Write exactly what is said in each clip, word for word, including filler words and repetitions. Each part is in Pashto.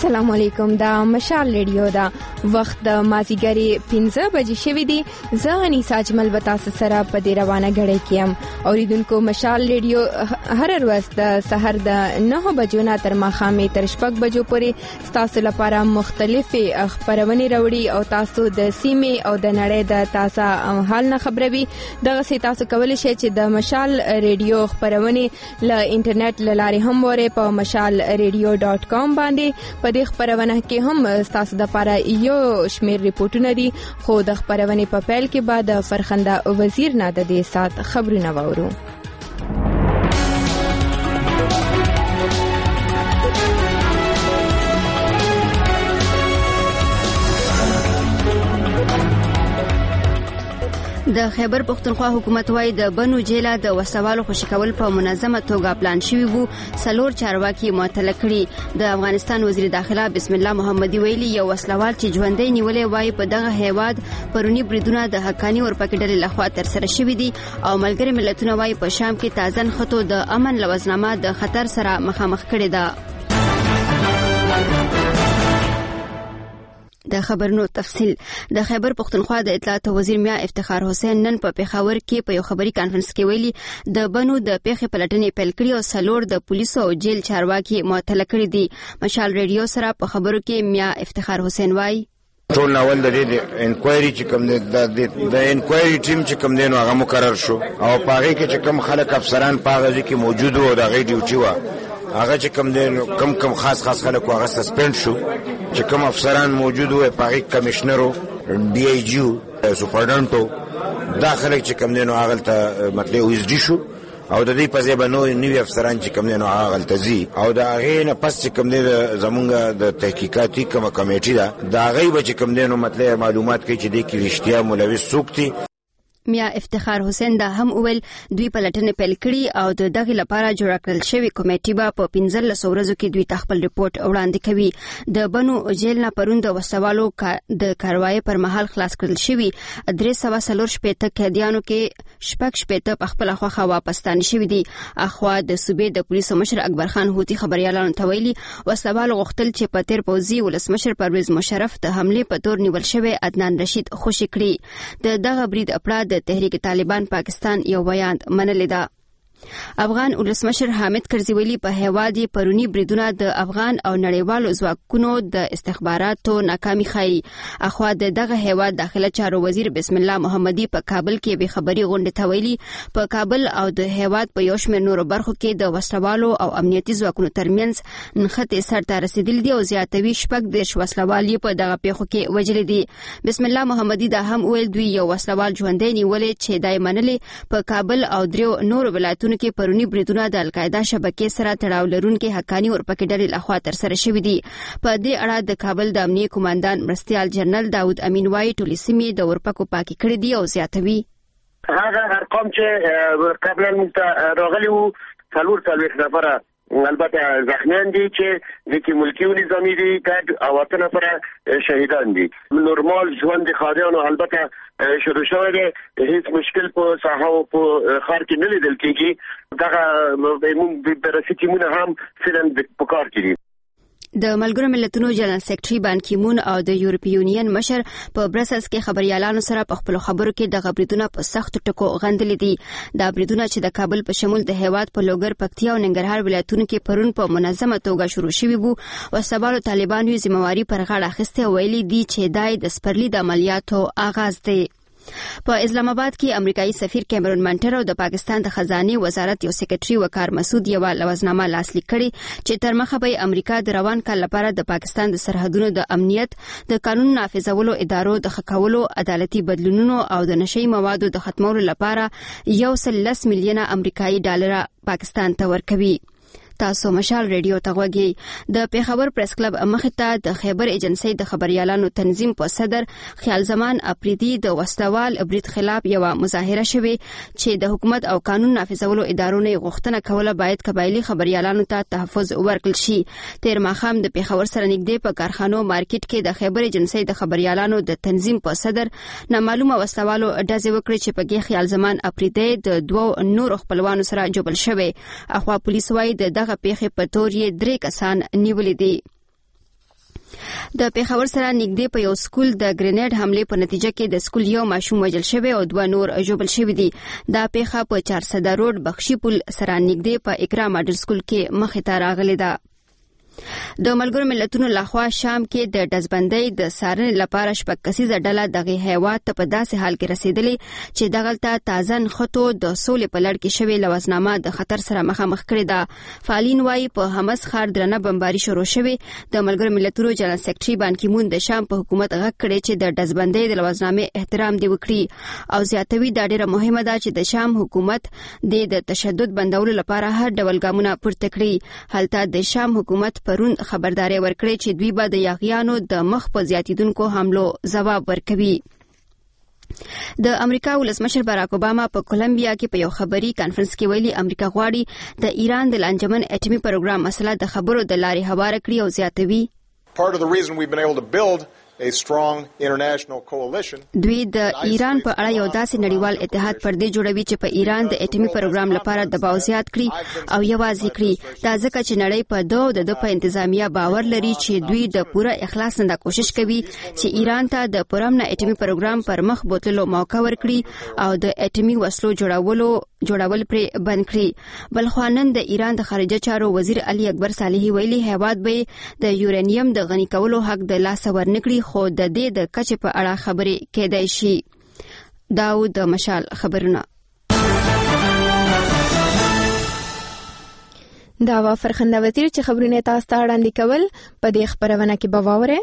السلام علیکم. دا مشال ریډیو دا وخت د مازیګری پنځه بجې شوې دي. زه انیسا اجمل به تاسو سره په دې روانه غړې کېم. اوریدونکو مشال ریډیو هر ورځ د سحر د نه بجو نه تر ماښامې تر شپږ بجو پورې تاسو لپاره مختلفې خبرونه راوړي او تاسو د سیمې او د نړۍ د تازه حال نه خبروي. دغه سي تاسو کولی شئ چې د مشال ریډیو خبرونه له انټرنیټ لارې هم وره په مشال ریډیو ډاٹ کام باندې. په دې خبرونه کې هم تاسو د لپاره یو شمیر ریپورتونه دي، خو د خبرونه په پیل کې بعد فرخنده وزیر نه د دې سات خبرونه وورو. د خیبر پختونخوا حکومت وايي د بنو جیله د وسوالو خوشی کول په منظمه توګه پلان شوی وو. سلور چارواکي معطل کړي. د افغانستان وزیر داخله بسم الله محمدي ویلي یو وسلوال چې ژوندۍ نیولې وای په دغه هیواد پرونی بریدونه د حقانی ورپکې ډلې لخوا تر سره شوې دي او ملګری ملتونه وايي په شام کې تازن خطو د امن لوزنامه د خطر سره مخامخ کړي ده. د خبرونو تفصیل. د خیبر پختونخوا د اطلاعات وزیر میا افتخار حسین نن په پیښور کې په یو خبري کانفرنس کې ویلي د بنو د پیښې پلټنې پیل کړي او سلور د پولیسو او جیل چارواکي معطل کړي دي. مشال ریډیو سره په خبرو کې میا افتخار حسین وایي ټول ناول د دې انکوایري چې کوم د د انکوایري ټیم چې کوم دی نو هغه مقرر شو او پاره کې چې کوم خلک افسران پاره کې موجود وو د غي ډیوټي و هغه چې کوم دی کم کم خاص خاص خلک هغه سسپند شو. چې کوم افسران موجود وو پاره کمشنرو ډي ای جی سپرډنټو داخله چې کوم دی نو هغه ته مطلب ویز دي شو او د دې په ځای باندې نوې افسران چې کوم دی نو هغه تزي او دا هغه نه پس چې کوم دی زمونږ د تحقیقاتي کومه کمیټه ده دا هغه به چې کوم دی نو مطلب معلومات کوي چې د کې رښتیا ملوث څوک دي. میا افتخار حسین دا هم اول دوی پلټنې پیل کړي او د دغه لپاره جوړ کړل شوی کمیټه به په پنځلس ورځو کې دوی خپل ریپورت وړاندې کوي. د بنو جیل نه پرون د وسوالو د کاروایی پر مهال خلاص کړل شوی درې سوه څلور شپېته قیدیانو کې شپږ شپېته په خپل خوخه واپستانه شوی دي. اخوا د صوبې د پولیسو مشر اکبر خان هوتی خبريالانو ته ویلي وسوالو غوښتل چې په تیر پوزي ولسمشر پرویز مشرف د حمله په تور نیول شوی عدنان رشید خوشی کړي. د دغه برید اپراد د تحریک طالبان پاکستان یو بیان منلی ده. افغان ولسمشر حامد کرزي ویلي په هیواد پرونی بریدونه د افغان او نړیوالو ځواکونو د استخباراتو ناکامي ښيي. اخوا د دغه هیواد داخله چارو وزیر بسم الله محمدي په کابل کې به خبري غونډه ته ویلي په کابل او د هیواد په یو شمېر نورو برخو کې د وسلوالو او امنیتي ځواکونو ترمنځ نښتې سرته رسیدل دي او زیاتوي شپږ دیرش وسلوال په دغه پیښو کې وژل دي. بسم الله محمدي دا هم ویل دوی یو وسلوال ژوندۍ نیولې چې دای منلې په کابل او دریو نورو ولایتونو کې پرونی بریدونه د القاعده شبکې سره تړاو لرونکي حقانی ورپکې ډلې لخوا تر سره شوي دي. په دې اړه د کابل د امنیه کمانډان مرستیال جنرال داود امین وايي ټولې سیمې د ورپکو پاکي کړې دي او زیاتوي هغه ارقام چې قبلا موږ راغلي وو څلور څلوېښت نفره البته زخمیان دي چې د کې ملکی و نظامی دي او اته نفره شهیدان دي. نورمال ژوند خاریانو البته شروع شوی دی. هیڅ مشکل په ساحه او په خار کې نه لیدل کېږي. دغه موږ د رسټیمونه هم فعلا په کار کې دي. د ملګرو ملتونو جنرال سیکریټري بان کی مون او د یورپی یونین مشر په برسلز کې خبريالانو سره په خپل خبرو کې د غبرګونونو په سخت ټکو غندلې دي. دا بریدونه چې د کابل په شمول د هیواد په لوګر پکتیا او ننګرهار ولایتونو کې پرون په منظمه توګه شروع شوي وو او سبالو طالبانو ذمہواری پر غاړه اخیسته ویلي دي چې دای د سپرلی د عملیاتو آغاز دی. په اسلام آباد کې امریکایي سفیر کیمرون منټر او د پاکستان د خزانه وزارت یو سیکریټري وقار مسعود یو لوزنامه لاسلیک کړي چې تر مخه به امریکا د روان کال لپاره د پاکستان د سرحدونو د امنیت د قانون نافذولو ادارو د خکولو عدالتي بدلونونو او د نشئی موادو د ختمولو لپاره یو سل لس میلیونه امریکایي ډالر پاکستان ته ورکوي. تاسو مشال ریډیو ته غوږی. د پیښور پریس کلب مخته د خیبر ایجنسی د خبريالانو تنظیم په صدر خیال زمان اپریدي د وسوال برید خلاف یو مظاهره شوه چې د حکومت او قانون نافذولو ادارو نه غوښتنه کوله باید قبایلی خبريالانو ته تحفظ ورکړل شي. تیر ماخام د پیښور سره نږدې په کارخانو مارکیټ کې د خیبر ایجنسی د خبريالانو د تنظیم په صدر نامعلومه وسوالو ډزې وکړي چې په کې خیال زمان اپریدي د دوو نور خپلوانو سره جوړل شوه. اخوا پولیس وايي د دغه پیښې په تور یې درې کسان نیولې دي. د پیښور سره نږدې په یو سکول د ګرینیډ حمله په نتیجه کې د سکول یو ماشوم وژل شوی او دوه نور ژوبل شوی دي. دا پیښه په چارسده روډ بخشي پل سره نږدې په اقرا ماډل سکول کې مخې ته راغلې ده. د ملګرو ملتونو لخوا شام کې د ډزبندۍ د څارنې لپاره شپږ کسیزه ډله دغه هیواد ته په داسې حال کې رسیدلې چې دغلته تازه نښتو د سولې په لړ کې شوې لوزنامه د خطر سره مخامخ کړې ده. فعالین وایي په حمص ښار درنه بمباري شروع شوې. د ملګرو ملتونو جنرال سکرټري بان کی مون د شام په حکومت غږ کړی چې د ډزبندۍ د لوزنامې احترام دی وکړي او زیاتوي دا ډیره مهمه ده چې د شام حکومت د تشدد بندولو لپاره هر ډول ګامونه پورته کړي. هلته د شام حکومت پرون خبرداري ورکړې چې دوی به د یاغیانو د مخ په زیاتیدونکو حملو جواب ورکوي. د امریکا ولسمشر باراک اوباما په کولمبیا کې په یو خبري کانفرنس کې ویلي امریکا غواړي د ایران د لانجمن اټومي پروګرام مسله د خبرو د لارې هواره کړي او زیاتوي. Part of the reason we've been able to build a strong international coalition. دوی د ایران په اړه یو داسې نړیوال اتحاد پر دې جوړوي چې په ایران د اټومي پروګرام لپاره دباو زیات کړي او یوازې کړي. دا ځکه چې نړۍ په دوه د د په انتظامیه باور لري چې دوی د پوره اخلاص نه کوشش کوي چې ایران ته د پرمنه اټومي پروګرام پر مخ بوتلو موقع ورکړي او د اټومي وسلو جوړولو جوړول پرې بند کړي. بل خو نن د ایران د خارجه چارو وزیر علي اکبر صالحي ویلي هیواد به د یورانیم د غني کولو حق د لاس ورنکړي خو د دې د کچې په اړه خبرې کېدای شي. داود مشال خبرونه. دا وا فرخنده وزیر چې خبرونه تاسو ته وړاندې کول په دې خبرونه کې به واورئ.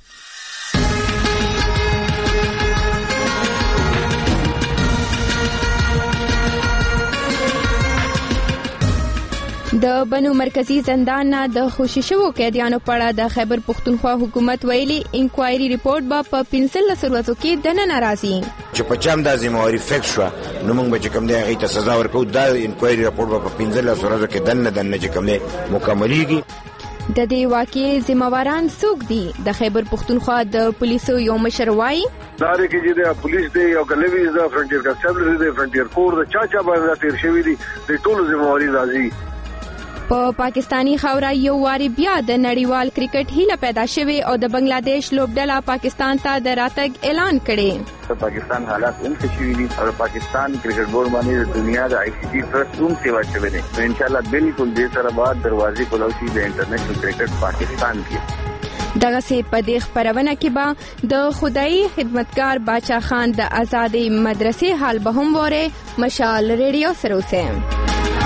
د بنو مرکزی زندان نه د خوشی شوو قیدیانو په اړه د خیبر پختونخوا حکومت ویلي انکوایري ریپورت به په پنځلس ورځو کې دننه راځي. چې په چم د ذمہواری فیکس شو نو موږ به چې کوم دی هغه ته سزا ورکو. دا انکوایري ریپورت به په پنځلس ورځو کې دننه دننه چې کوم دی مکملېږي. د دې واقعې ذمہواران څوک دي؟ د خیبر پختونخوا د پولیسو یو مشر وایي دا لري چې د پولیس دی او کلوي د فرنټیر کانسټیبل دی فرنټیر کور د چا چا باندې تیر شوی دي د ټولو ذمہواری راځي. په پاکستانی خاوره یو واری بیا د نړیوال کرکټ هیله پیدا شوه او د بنگلاديش لوبډله پاکستان ته د راتګ اعلان کړي. پاکستان حالات هم ښه شوي دي او پاکستان کرکټ بورډ باندې د دنیا د آی سی ټي ټرسټ هم سیوا شوی دی. ان شاء الله بالکل دې سره بعد دروازې کولوشي د انټرنیشنل کرکټ پاکستان کې. دغه سي په دې خبرونه کې به د خدای خدمتګار باچا خان د آزادۍ مدرسې حال به هم وره مشال ریډیو سره اوسه.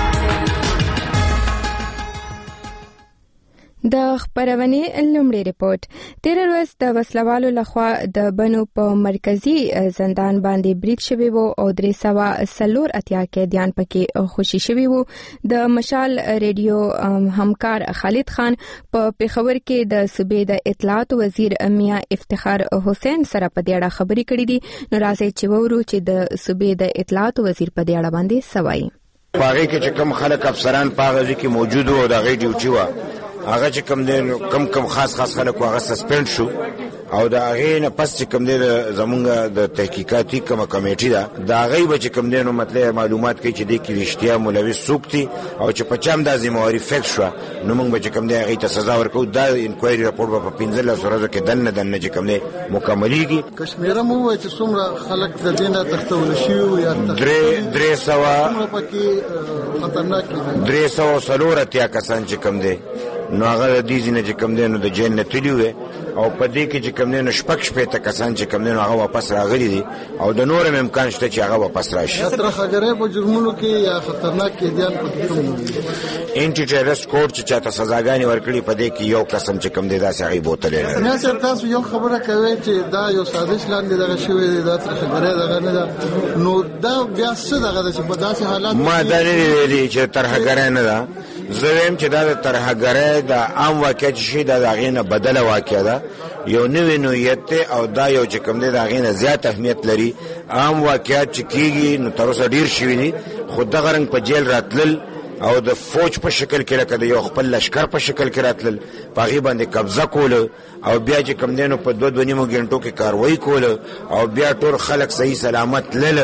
د خبرونې لومړی ریپورت. تیر ورځ د وسلوالو لخوا د بنو په مرکزی زندان باندې بریټ شوی وو او درې سوه څلور اتیا قیدیان پکې خوشي شوی وو. د مشال ریډیو همکار خالد خان په پیښور کې د صوبې د اطلاعات وزیر میاں افتخار حسین سره په دې اړه خبرې کړې دي. نو راځي چې وورو چې د صوبې د اطلاعات وزیر په دې اړه باندې سوای. پاره کې چې کوم خلک افسران پاغه کې موجود وو د غي ډیوټي و هغه چې کوم دین کم کم خاص خاص خلک هغه سسپند شو او دا هغه نه پس چې کوم دین زمونږ د تحقیقاتي کومه کمیټه ده دا هغه به چې کوم دین مطلب معلومات کوي چې د کې رښتیا ملوث سوکتي او چې په چم د ذمہواری فیکس شو نو موږ به چې کوم دین هغه ته سزا ورکو. دا انکوایري ریپورت په پنځلس ورځو کې دنه دنه چې کوم دین مکملېږي. کشمیر مو وایي چې څومره خلک د دینه تختول شي یا درې درې سوا پکې خطرناک درې سوا څلور اتیا کسان چې کوم دي نو هغه د دې ځینې چې کوم دي نو د جیل نه تللی وي او په دې کې چې کوم دي نو شپږ شپېته کسان چې کوم دي نو هغه واپس راغلي دي او د نور امکان شته چې هغه واپس راشي. ترخګرې په جرمونو کې یا خطرناک قیدیان پکې کوم دي. انټي ټیرریست کوډ چې چاته سزاګانې ورکړي په دې کې یو قسم چې کوم دي داسې هغه بوتلې نه. سر تاسو یو خبره کوي چې دا یو سازش لاندې دغه شوی دی دا ترخګرې دغه نه ده نو دا بیا څه دغه چې په داسې حالات ما دا نه ویلي چې ترخګرې نه ده. زویم چې دا د ترهګرۍ د عام واقعیت شي د هغې نه بدله واقعه ده یو نوی نوعیت دی او دا یو چې کوم دی د هغې نه زیات اهمیت لري. عام واقعیت چې کېږي نو تر اوسه ډېر شوي دي خو دغه رنګ په جیل راتلل او د فوج په شکل کې لکه د یو خپل لشکر په شکل کې راتلل په هغې باندې قبضه کوله او بیا چې کوم دی نو په دوه دوه نیمو ګنټو کې کاروایي کوله او بیا ټول خلک صحیح سلامت تلله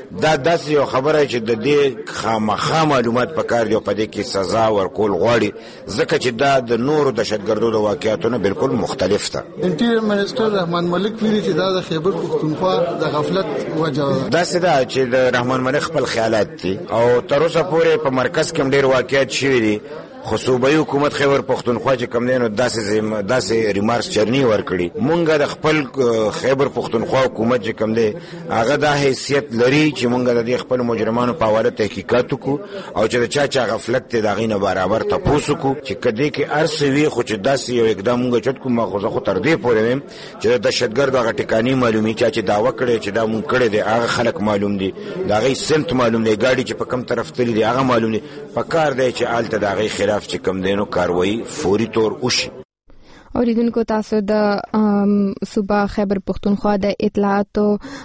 دا داسې یو خبره چې د دې خامخا معلومات پکار دی او په دې کې سزا ورکول غواړي ځکه چې دا د نورو دهشتګردو د واقعیتونو بالکل مختلف ده. انټیریر منسټر رحمان ملک ویلي چې دا د خیبر پښتونخوا د غفلت وجه ده. داسې ده چې د رحمان ملک خپل خیالات دي او تر اوسه پورې په مرکز کې ډېر واقعیت شوي دي خو صوبایي حکومت خیبر پښتونخوا چې کوم دی نو داسې داسې ریمارکس چرنی ورکړي. مونږ د خپل خیبر پښتونخوا حکومت چې کوم دی هغه دا حیثیت لري چې مونږ د دې خپل مجرمانو په حواله تحقیقات وکړو او چې د چا چا غفلت دی د هغې نه برابر تپوس وکړو چې که دې کې هر څه وي خو چې داسې یو اقدام مونږ چت کړو. ما خو زه خو تر دې پورې ویم چې د دهشتګردو هغه ټکانې معلومي چا چې دعوه کړې چې دا مونږ کړی دی هغه خلک معلوم دي د هغې سمت معلوم دی ګاډي چې په کوم طرف تللی دی هغه معلوم دی. په کار دی چې هلته د هغې خلاف چې کوم دی نو کاروایی فوري طور وشي. اوریدونکو تاسو د صوبه خیبر پښتونخوا د اطلاعات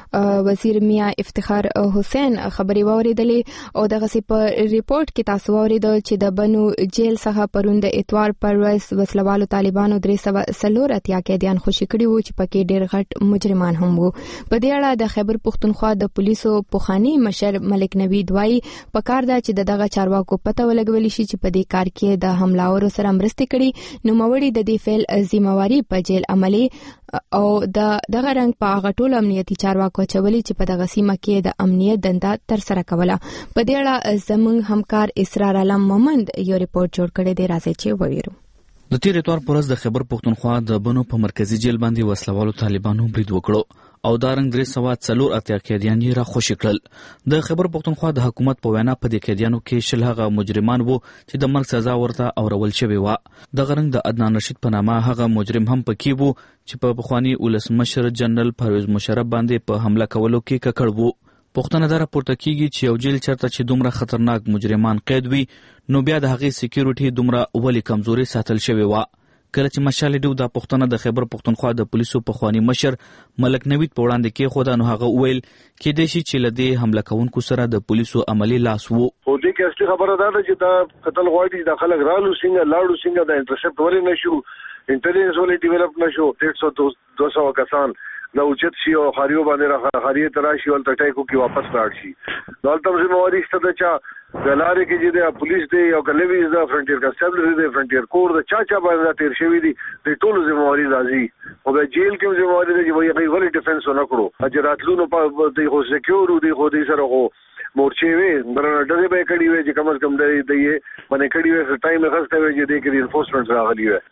وزیر میاں افتخار حسین خبري واوریدلې او دغه سی په ریپورت کې تاسو واوریدل چې د بنو جیل څخه پرون د اتوار پر ورځ وسلوالو طالبانو درې سوه څلور اتیا قیدیان خوشي کړي وو چې پکې ډېر غټ مجرمان هم وو. په دې اړه د خیبر پښتونخوا د پولیسو پوخانی مشر ملک نوید وایي پکار ده چې دغه چارواکو پته ولګول شي چې په دې کار کې د حملاورو سره مرسته کړي نو موړي د دې فعل ذمہواری په جیل عملی او د دغه رنګ په هغه ټول امنیتي چارواکو چولي چې په دغه سیمه کې د امنیت دنده تر سره کوله. په دې اړه زموږ همکار اسرار علم مومند یو ریپورت جوړ کړی دی راځي چې وویرو. د تیر اتوار پر ورځ د خیبر پښتونخوا د بنو په مرکزی جیل باندې وسلوالو طالبانو برید وکړو او دا رنګ درې سوه څلور اتیا قیدیان یې را خوشي کړل. د خیبر پښتونخوا د حکومت په وینا په دې قیدیانو کې شل هغه مجرمان وو چې د مرګ سزا ورته اورول شوې وه. دغه رنګ د عدنان رشید په نامه هغه مجرم هم پکې وو چې په پخواني ولسمشر جنرال پرویز مشرف باندې په حمله کولو کې ککړ وو. پوښتنه دا راپورته کیږي چې یو جیل چرته چې دومره خطرناک مجرمان قید وي نو بیا د هغې سکیورټي دومره ولې کمزوري ساتل شوې وه. کله چې مشال ډیو دا پوښتنه د خیبر پښتونخوا د پولیسو پخوانی مشر ملک نوید په وړاندې کېښوده نو هغه وویل کېدای شي چې له دې حمله کوونکو سره د پولیسو عملي لاس وو. خو دې کې اصلي خبره دا ده چې دا قتل غواړي د خلک رالو څنګه لاړو څنګه د انټرسپټ ولې نشو انټيليجنس ولې ډیولپ نشو ډېر سو دو سو کسان دا اوچت شي او خاریو باندې را خاریه تراشي ول ټټایکو کې واپس راځي شي. دلته زموږ ستاسو چا دلاره کې چې د پولیس دی او کلویز د فرنټیر کانسټیبل دی فرنټیر کور د چا چا باندې تیر شوی دی د ټولو ذمہواری راځي او د جیل کې ذمہواری دی چې وایي هغه ولې ډیفنس نه کړو اجراتلونو په د خو سکیورو دی خو دې سره خو مورچې وي برنه ډېر به کړي وي چې کم از کم دی دی باندې کړي وي ټایم خسته وي چې د کې انفورسمنت راغلی وي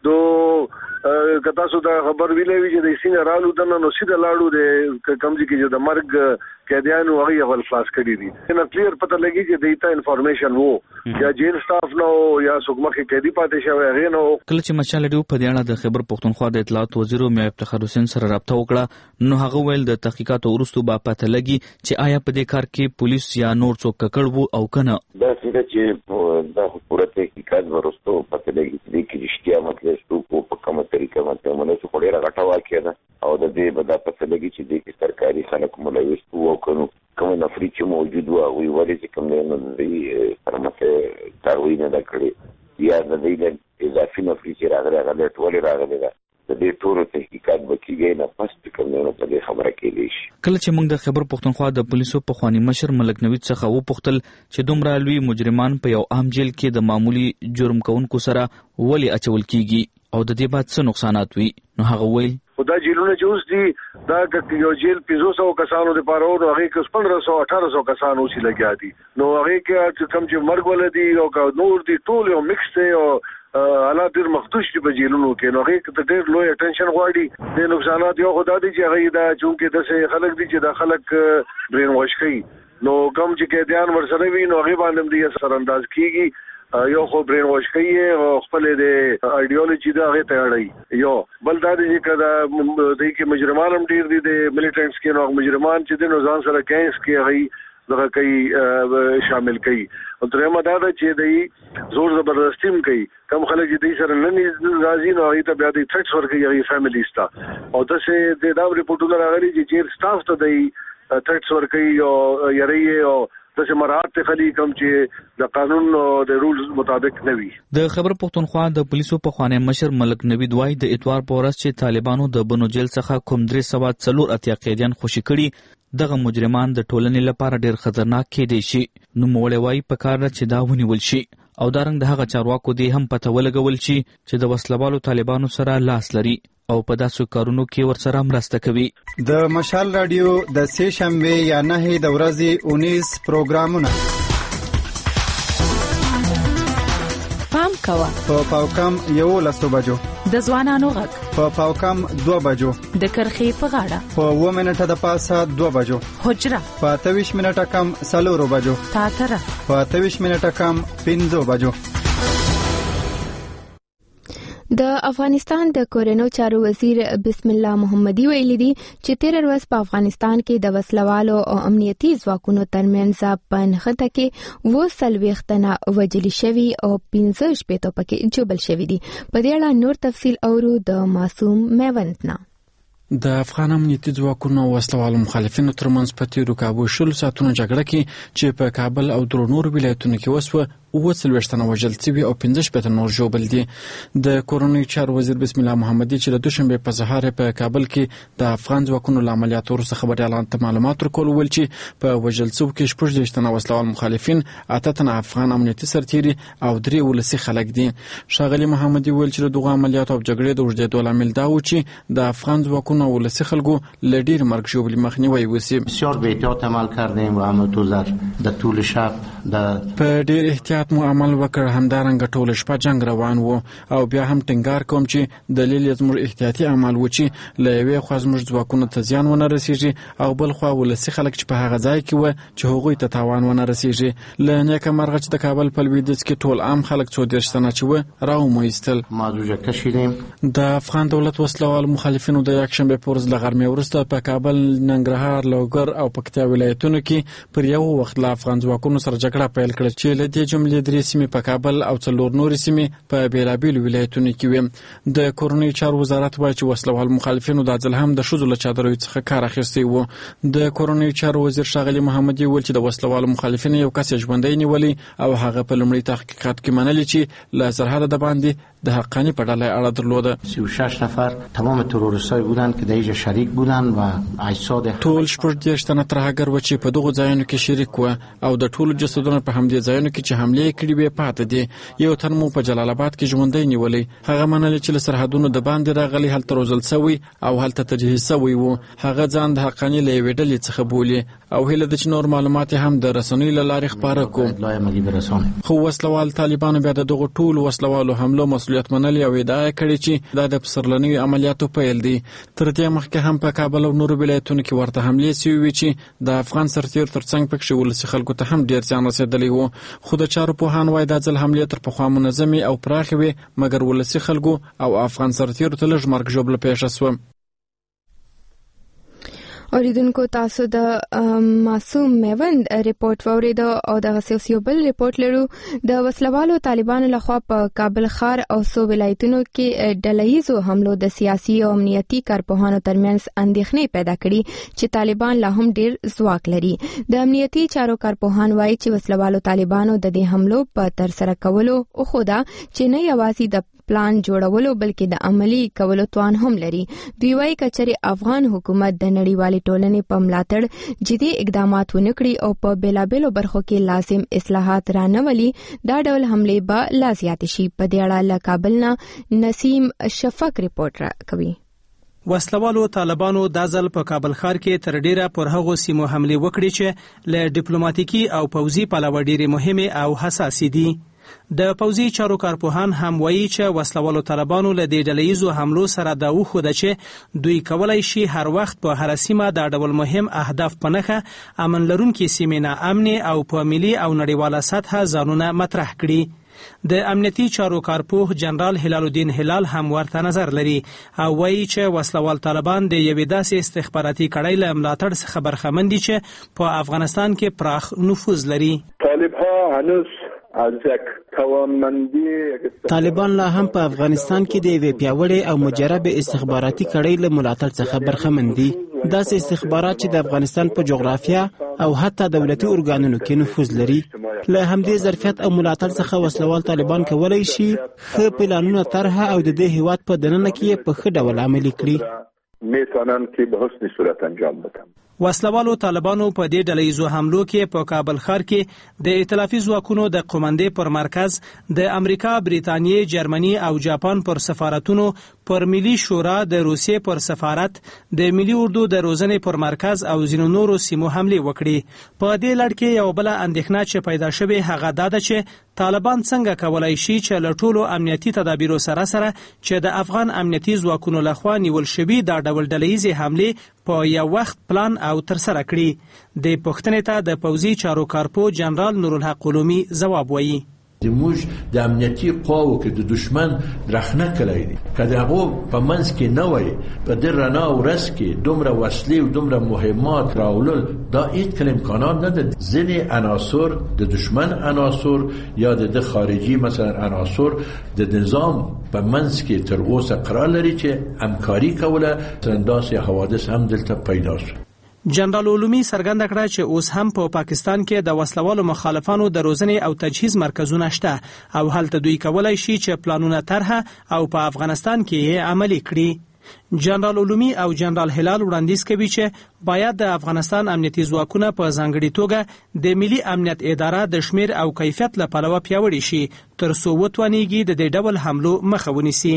دو کتا سو دا خبر ویلې وي چې د سینه رالو دنه نو سیده لاړو د کمزې کې چې د مرګ قیدیانو هغه ول خلاص کړي دي نو کلیر پته لګي چې دیتا انفارمیشن وو یا جیل سټاف نو یا څوک مخې قیدی پاتې شوی هغه نو. کله چې مشال ډیو په دې اړه د خیبر پښتونخوا د اطلاعات وزیر میاں افتخار حسین سره رابطه وکړه نو هغه ویل د تحقیقاتو وروسته به پته لګي چې آیا په دې کار کې پولیس یا نور څوک ککړ وو او کنه. دا څنګه چې دا پوره تحقیقات ورسته پته لګي چې کې رښتیا مطلب څوک په کومه طریقه باندې مونږ څه ډیره غټه واقعه ده او د دې به دا پته لګي چې د کې سرکاري خلک ملوث وو کنو کوم نفري چې موجود وو او ولې چې کوم نه دی سرمته تاوی نه کړی یا د دې اضافي نفري چې راغلی هغه ټول راغلی ده د دې ټول تحقیقات وکړي نه پس کوم نه په دې خبره کې لشي. کله چې موږ د خیبر پښتونخوا د پولیسو په خواني مشر ملک نوید څخه وپوښتل چې دومره لوی مجرمان په یو عام جیل کې د معمولی جرم کوونکو سره ولې اچول کیږي او د دې بعد څه نقصانات وي نو هغه ویل خدا جیلونه چې اوس دي دا یو جیل پنځه سوه کسانو لپاره او هغه کې پندرہ سو اٹھارہ سو کسانو چې لګیا دي نو هغه کې کم چې مرګ ولدي او نور دي ټول یو مکس دی او حالات ډېر مخدوش دي په جیلونو کې نو هغه ته ډېر لوی اټینشن غواړي د نقصانات یو خدا دي چې هغه دا چونکې داسې خلک دي چې دا خلک برین واش کوي نو کم چې قیدیان ورسره وي نو هغه باندې دې سر انداز کیږي یو خو برین واش کوي او خپل د ایډیولوژي دا هغه ته اړای یو بل دا چې کدا د کې مجرمان هم ډیر دي د ملیټنټس کې نو مجرمان چې د نظام سره کیس کې هغه دغه کوي شامل کوي او درېمه دا چې د زور زبردستیم کوي کم خلک چې سره نه راځي نو هغه ته بیا د ثریټس ورکوي هغه فیملیز ته او داسې د دا ریپورټونه راغلي چې چیر سټاف ته د ثریټس ورکوي او یری او داسې مراد ته خلی کم چې د قانون او د رولز مطابق نه وي. د خیبر پښتونخوا د پولیسو په خوانی مشر ملک نوید وای د اتوار په ورځ چې طالبانو د بنو جیل څخه کوم درې سوه څلور اتیا قیدیان خوشي کړي دغه مجرمان د ټولنې لپاره ډېر خطرناک کېدی شي. نوموړی وایي پکار ده چې دا ونیول شي او دارنګ د هغه چارواکو دې هم پته ولګول شي چې د وسلوالو طالبانو سره لاس لري او په داسې کارونو کې ورسره مرسته کوي. د مشال رادیو د سې شنبې یا نهې د ورځې اونیس پروګرامونه پام کوه په پاوکم یولسو بجو، د ځوانانو غږ په پاوکم دوه بجو، د کرخې په غاړه په اوه منټه د پاسه دوه بجو، حجره په اته ویشت منټه کم څلورو بجو، تاتره په اته ویشت منټه کم پنځو بجو. د افغانستان د کورنو چارو وزیر بسم الله محمدي ویلي دي چې تیر ورځ په افغانستان کې د وسلوالو او امنیتي ځواکونو ترمنځ په نښته کې و څلوېښت تنه وژل شوي او پنځه شپېته پکې ژوبل شوي دي. په دې اړه نور تفصیل اورو د معصوم میوند نه. د افغان امنیتي ځواکونو او وسلوالو مخالفینو ترمنځ په تیرو کابو شلو ساعتونو جګړه کې چې په کابل او درو نور ولایتونو کې وسوه اووه څلوېښت تنه وژل شوي او پنځه شپېته نور ژوبل دي. د کورنیو چارو وزیر بسم الله محمدي چې د دوشنبې په سهار په کابل کې د افغان ځواکونو له عملیاتو وروسته خبریالانو ته معلومات ورکول ویل چې په وژل شوو کې شپږ دېرش تنه وسلوال مخالفین، اته تنه افغان امنیتي سرتیري او درې ولسي خلک دي. ښاغلي محمدي ویل چې د دغو عملیاتو او جګړې د اوږدېدو لامل دا و چې د افغان ځواکونو او ولسي خلکو له ډېر مرګ ژوبلي مخنیوی وشي. بسیار به احتیاط عمل کردیم و همونطور در طول شب په ډېر احتیاط مو عمل وکړ، همدارنګه ټوله شپه جنگ روان و او بیا هم ټینګار کوم چې دلیل یې زموږ احتیاطي عمل و چې له یوې خوا زموږ ځواکونو ته زیان ونه رسېږي او بل خوا ولسي خلک چې په هغه ځای کې وه چې هغوی ته تاوان ونه رسېږي. له نیکه مرغه چې د کابل په لویدیځ کې ټول عام خلک څو دېرش تنه چې وه راومو ایستل. د افغان دولت وسلوالو مخالفینو د یکشنبې په ورځ له غرمې وروسته په کابل، ننګرهار، لوګر او پکتیا ولایتونو کې پر یو وخت له افغان ځواکونو سره جګړه پیل کړه چې له دې جملې درې سیمې په کابل او څلور نورې سیمې په بېلابېلو ولایتونو کې وې. د کورنیو چارو وزارت وایي چې وسلوال مخالفینو دا ځل هم د ښځو له چادریو څخه کار اخیستی و. د کورنیو چارو وزیر ښاغلي محمدي ویل چې د وسلوالو مخالفینو یو کس یې ژوندی نیولی او هغه په لومړي تحقیقاتو کې منلي چې له سرحده د باندې د حقانی په ډله اړه درلوده. سی و شش نفر تمام تروریستای بودند که در اینجا شریک بودند و اجساد ټول شپږ دېرش تنه ترهګر و چې په دغو ځایونو کې شریک و او د ټولو جسدونه په همدې ځایونو کې چې حملې یې کړي وې پاته دي. یو تن مو په جلال آباد کې ژوندی نیولی، هغه منلي چې له سرحدونو د باندې راغلی، هلته روزل سوی او هلته تجهیز سوی و. هغه ځان د حقانی له یوې ډلې څخه بولي او هیله ده چې نور معلومات هم د رسنیو له لارې خپاره کړو. خو وسلوال طالبانو بیا د دغو ټولو وسلوالو حملو مسؤلیت منلي او ادعا کړې چې دا د پسرلنیو عملیاتو پیل دی. تر دې مخکې هم په کابل او نورو ولایتونو کې ورته حملې سوي وې چې د افغان سرتیر ترڅنګ پکښې ولسي خلکو ته هم ډېر زیان رسېدلی و. خو د چارو پوهان وایي دا ځل حملې تر پخوا منظمې او پراخې وې، مګر ولسي خلکو او افغان سرتیرو ته لږ مرګ ژوبله پیښه سوه. اوریدونکو تاسو د معصوم میوند ریپورت واوریدو او د غسیو بل ریپورت لرو. د وسلوالو طالبانو لخوا په کابل ښار او څو ولایتونو کې ډلهیزو حملو د سیاسي او امنیتي کارپوهانو ترمنځ اندېښنې پیدا کړي چې طالبان لا هم ډېر ځواک لري. د امنیتي چارو کارپوهان وایي چې وسلوالو طالبانو د دې حملو په ترسره کولو وښوده چې نه یوازې د پلان جوړولو بلکې د عملی کولو توان هم لري. دوی وایي کچري افغان حکومت د نړیوالې ټولنې په ملاتړ جدي اقدامات ونه کړي او په بیلابېلو برخو کې لازم اصلاحات رانولي، دا ډول حملې به لا زیاتې شي. په دې اړه له کابل نه نسیم شفق ریپورت راکوي. وسلوالو طالبانو دا ځل په کابل ښار کې تر ډیره پر هغو سیمو حملې وکړي چې له ډیپلوماټیکي او پوځي پلوه ډېرې مهمې او حساسې دي. د پوځي چارو کارپوهان هم وایي چې وسلوالو طالبانو له دې ډلهیزو حملو سره دا وښوده چې دوی کولی شي هر وخت په هره سیمه دا ډول مهم اهداف په نښه امن لرونکي سیمې نا امنې او په ملي او نړیواله سطحه ځانونه مطرح کړي. د امنیتي چارو کارپوه جنرال هلال الدین هلال هم ورته نظر لري او وایي چې وسلوال طالبان د یوې داسې استخباراتي کړۍ له ملاتړ څخه برخمن دي چې په افغانستان کې پراخ نفوذ لري. طالبها هنوز از یک توانمندی طالبان لا هم په افغانستان کې د یوې پیاوړې او مجرب استخباراتي کړۍ له ملاتړ څخه برخمن دي. داسې استخبارات چې د افغانستان په جغرافیه او حتی دولتي ارګانونو کې نفوذ لري. له همدې ظرفیت او ملاتړ څخه وسلوال طالبان کولی شي ښه پلانونه طرحه او د دې هیواد په دننه کې په ښه ډول عملي کړي. میتونن که به حسن صورت انجام بدن. وسلوالو طالبانو په دې ډلهیزو حملو کې په کابل ښار کې د ائتلافي ځواکونو د قومندې پر مرکز د امریکا، بریتانیې، جرمني او جاپان پر سفارتونو، پر ملي شورا د روسیې پر سفارت، د ملي اردو د روزنې پر مرکز او ځینو نورو سیمو حملې وکړي. په دې لړ کې یو بل اندېښنه چې پیدا شوې هغه دا ده چې طالبان څنګه کولای شي چې له ټولو امنیتي تدابیرو سره سره چې د افغان امنیتي ځواکونو لخوا نیول شوي دا ډول ډلهیزې حملې په یو وخت پلان او ترسره کړي. د پوښتنې ته د پوځي چارو کارپو جنرال نورالحق علومي ځواب وایي. موږ د امنیتي قواو کې د دشمن رخنه کړی دي که د هغو په منځ کې نه وای په دې رڼا ورځ کې دومره وسلې او دومره مهمات راوړل دا هیڅ کله امکانات نه ده. ځینې عناصر د دشمن عناصر یا د خارجي مثلا عناصر د نظام په منځ کې تر اوسه قرار لري چې همکاري کوله داسې حوادث هم دلته پیدا شو. جنرال علومي څرګنده کړه چې اوس هم په پاکستان کې د وسلوالو مخالفانو د روزنې او تجهیز مرکزونه شته او هلته دوی کولای شي چې پلانونه طرحه او په افغانستان کې یې عملي کړي. جنرال علومي او جنرال هلال وړاندیز کوي چې باید د افغانستان امنیتي ځواکونه په ځانګړي توګه د ملي امنیت اداره د شمیر او کیفیت له پلوه پیاوړي شي تر څو وتوانیږي د دې ډول حملو مخه ونیسي.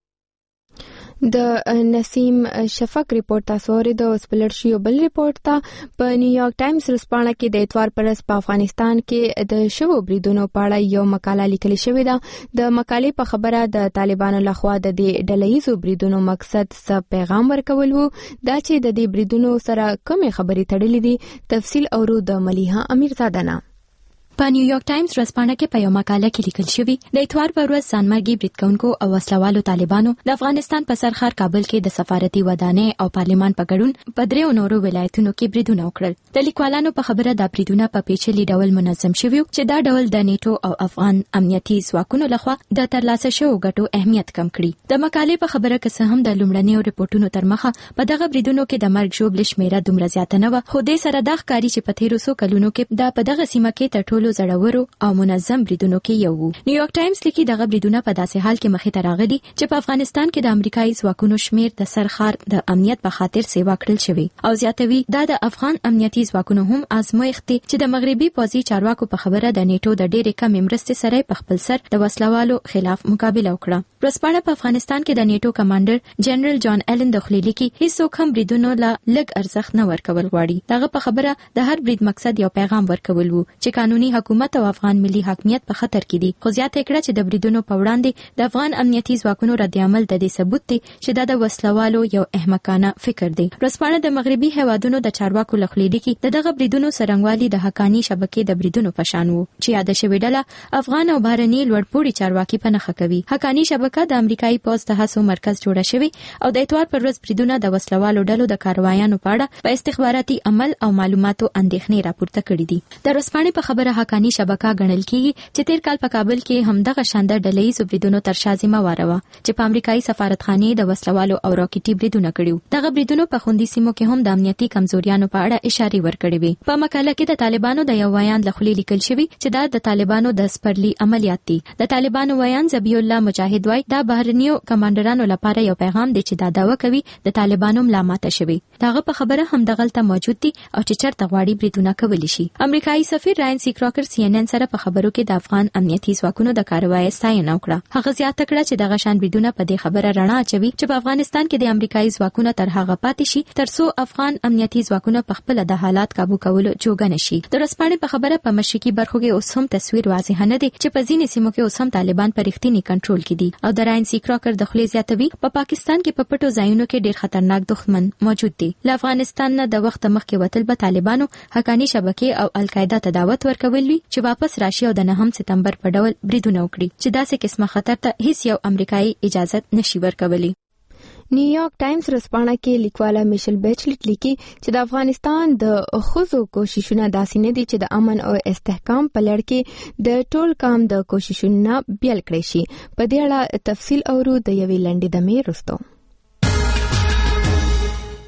د نسیم شفق ریپورت تاسو اورید او سپلر شي بل ریپورت ته په نیویارک ټایمز رسپانه کې د اتوار پرس په افغانستان کې د شوو بریدونو په اړه یو مقاله لیکل شوې ده. د مقالې په خبره د طالبانو لخوا د دې ډلهیزو بریدونو مقصد څه پیغام ورکول وو دا چې د دې بریدونو سره کومې خبرې تړلې دي. تفصیل اورو د ملیحه امیرزاده نه. په نیویارک ټایمز رسپانه کې په یو مقاله کې لیکل شوی د اتوار پر ورځ ځانمرګي بریدکونکو او وسلوالو طالبانو د افغانستان په سرخار کابل کې د سفارتي ودانۍ او پارلیمان په ګډون په دریو نورو ولایتونو کې بریدونه وکړل. د لیکوالانو په خبره دا بریدونه په پیچلي ډول منظم شوي چې دا ډول د نیټو او افغان امنیتي ځواکونو لخوا د ترلاسه شوو ګټو اهمیت کم کړي. د مقالې په خبره کې څه هم د لومړنیو ریپورتونو تر مخه په دغه بریدونو کې د مرګ ژوبل شمیره دومره زیاته نه و، خو دې سره دا ښکاري چې په تیرو څو کلونو کې دا په دغه سیمه کې تر ټولو زړورو او منظم بریدونو کې یو وو. نیویارک ټایمز لیکي دغه بریدونه په داسې حال کې مخې ته راغلي چې په افغانستان کې د امریکایي ځواکونو شمیر د سرخار د امنیت په خاطر سیوا کړل شوی او زیاتوي دا د افغان امنیتي ځواکونو هم آزمویښت دي چې د مغربي پوځي چارواکو په خبره د نیټو د ډېرې کمې مرستې سره په خپل سر د وسلوالو خلاف مقابله وکړه. پرسپانه په افغانستان کې د نیټو کمانډر جنرال جان ایلن د خلیلي کې هیڅوک هم بریدونو له لږ ارزښت نه ورکول غواړي. دغه په خبره د هر برید مقصد یو پیغام ورکول وو چې قانوني حکومت او افغان ملي حاکمیت په خطر کې دي. خو زیاته کړه چې د بریدونو په وړاندې د افغان امنیتي ځواکونو رد عمل د دې ثبوت دی چې دا د وسلوالو یو احمقانه فکر دی. پرسپانه د مغربي هیوادونو د چارواکو لخلیدي کې دغه بریدونو سرنګوالي د حقانی شبکې د بریدونو په شان وو چې یاد شوی ډله افغان او بهرني لوړپوړي چارواکي په نخښه کوي. حقانی شبکه د امریکایي پوځ د هڅو مرکز جوړه شوی او د اتوار پر ورځ بریدونه د وسلوالو ډلو د کاروایانو په اړه په استخباراتي عمل او معلوماتو اندېښنې راپورته کړې دي. د رسپانې په خبره حقانی شبکه ګڼل کیږي چې تیر کال په کابل کې هم دغه شاندار ډلهیزو بریدونو تر شا ذمہواره وه چې په امریکایي سفارتخانې د وسلوالو او راکټي بریدونه کړي. دغه بریدونو په خوندي سیمو کې هم د امنیتي کمزوریانو په اړه اشارې ورکړې وي. په مقاله کې د طالبانو د یو ویاند له خولې لیکل شوی چې دا د طالبانو د سپرلی عملیات دي. د طالبانو ویاند ذبیح الله مجاهد وایي دا بهرنیو کمانډرانو لپاره یو پیغام دی چې دا دعوه کوي د طالبانو ملا ماته شوی. دغه په خبره هم دغلته موجود دي او چې چرته غواړي بریدونه کولی شي. امریکایي سفیر راین سی کراکر سی ان ان سره په خبرو کې د افغان امنیتي ځواکونو د کاروایی ستاینه وکړه. هغه زیاته کړه چې دغه شان بریدونه په دې خبره رڼا اچوي چې په افغانستان کې د امریکایي ځواکونو تر هغه پاتې شي ترڅو افغان امنیتي ځواکونه په خپل د حالات काबू کولو جوګه نشي. د رسپانې په خبره په مشرقي برخو کې اوس هم تصویر واضح نه دی چې په ځینې سیمو کې اوس هم طالبان په رښتینی کنټرول کې دي او د راین سی کراکر د خولې زیاتوي په پا پاکستان کې په پټو ځایونو کې ډېر خطرناک دښمن موجود دي. له افغانستان نه د وخت مخکې وتل به طالبانو حقانی شبکې او القاعده ته دعوت ورکول وي چې واپس راشي او د نهم سپتمبر په ډول بریدونه وکړي چې داسې قسمه خطر ته هیڅ یو امریکایي اجازه نشي ورکولی. نیویارک ټایمز رسپانه کې لیکواله میشل بیچلټ لیکي چې د افغانستان د ښځو کوششونه داسې نه دي چې د امن او استحکام په لړ کې د ټول کام د کوششونو بیل کړی شي. په دې اړه تفصیل اورو د یوې لنډې دمې وروسته.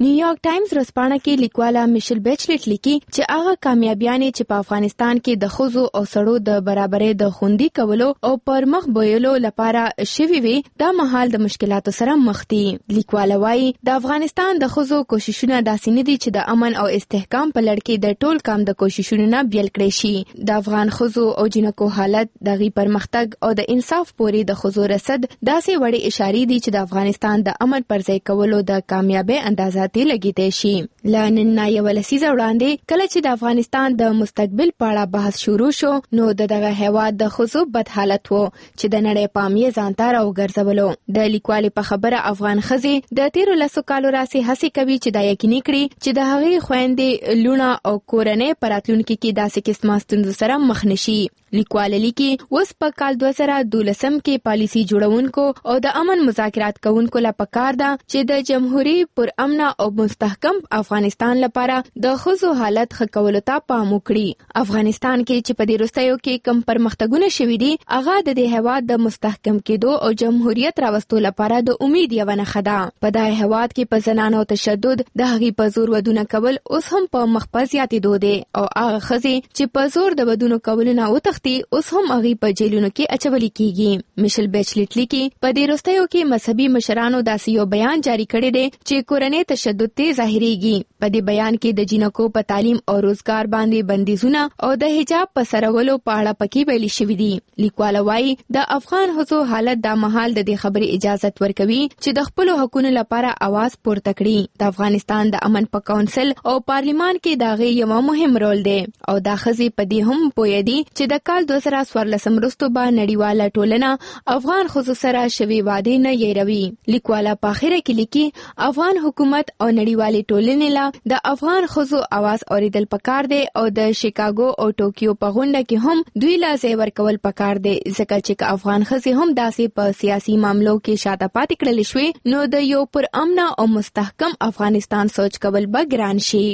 نیویارک ټایمز ورځپاڼه کې لیکواله میشل بیچلټ لیکي چې هغه کامیابیانې چې په افغانستان کې د ښځو او سړو د برابرۍ د خوندي کولو او پر مخ بیولو لپاره شوي وي دا مهال د مشکلاتو سره مخ دي. لیکواله وایي د افغانستان د ښځو کوششونه داسې نه دي چې د امن او استحکام په لړ کې د ټول کام د کوششونو نه بیل کړی شي. د افغان ښځو او جنکو حالت دغه پرمختګ او د انصاف پورې د ښځو رسد داسې وړې اشارې دي چې د افغانستان د امن پر ځای کولو د کامیابی اندازات لګیدای شي. لنن یو لسیزه وړاندې کله چې د افغانستان د مستقبل په اړه بحث شروع شو نو دغه هیواد د ښځو بد حالت وو چې د نړۍ پام یې ځان ته راوګرځولو. د لیکوالې په خبره افغان ښځې د تیرو لسو کالو راهیسې هڅې کوي چې دا یقیني کړي چې د هغې خویندې لوڼه او کورنۍ په راتلونکي کې داسې قسمه ستونزو سره مخ نشي. لیکواله لیکي اوس په کال دوه زره دولسم کې پالیسي جوړونکو او د امن مذاکرات کوونکو لپاره پکار ده چې د جمهوریت پر امن او مستحکم افغانستان لپاره د ښځو حالت ښه کولو ته پام وکړي. افغانستان کې چې په دې وروستیو کې کم پرمختګونه شوي دي هغه د دې هېواد د مستحکم کېدو او جمهوریت راوستو لپاره د امید یوه نښه ده. په دغه هېواد کې په زنانو تشدد د هغې په زور ودونه کول اوس هم په مخ په زیاتېدو دی او هغه ښځې چې په زور د ودونو کولو نه وتښتي اوس هم هغې په جیلونو کې اچولې کیږي. میشل بیچلټ لیکي په دې وروستیو کې مذهبي مشرانو داسې یو بیان جاری کړی دی چې کورنۍ تشدد ته ظاهریږي. په دې بیان کې د جنکو په تعلیم او روزګار باندې بندیزونه او د حجاب په سرولو په اړه پکې ویلي شوي دي. لیکواله وایي د افغان ښځو حالت دا مهال د دې خبرې اجازت ورکوي چې د خپلو حقونو لپاره اواز پورته کړي. د افغانستان د امن په کونسل او پارلیمان کې د هغې یو مهم رول دی او دا ښځې په دې هم پوهې دي چې د کال دوه زره څوارلسم وروسته به نړیواله ټولنه افغان ښځو سره شوي وعدې نه یېروي. لیکواله په اخره کې لیکي افغان حکومت او نړیوالې ټولنې له د افغان ښځو اواز اورېدل پکار دی او د شیکاګو او ټوکیو په غونډه کې هم دوی له ځای ورکول پکار دی ځکه چې افغان ښځې هم داسې په سیاسي معاملو کې شاته پاتې کړل شوې نو د یو پر امن او مستحکم افغانستان سوچ کول به ګران شي.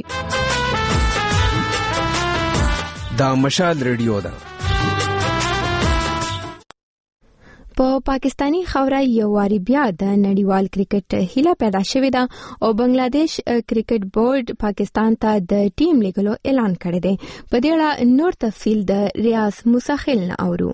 دا مشال ریډیو ده. په پاکستانی خاوره یو واری بیا د نړیوال کرکټ هیله پیدا شوې ده او بنگلاديش کرکټ بورډ پاکستان ته د ټیم لیږلو اعلان کړی دی. په دې اړه نور تفصیل د ریاض موسی خیل نه اورو.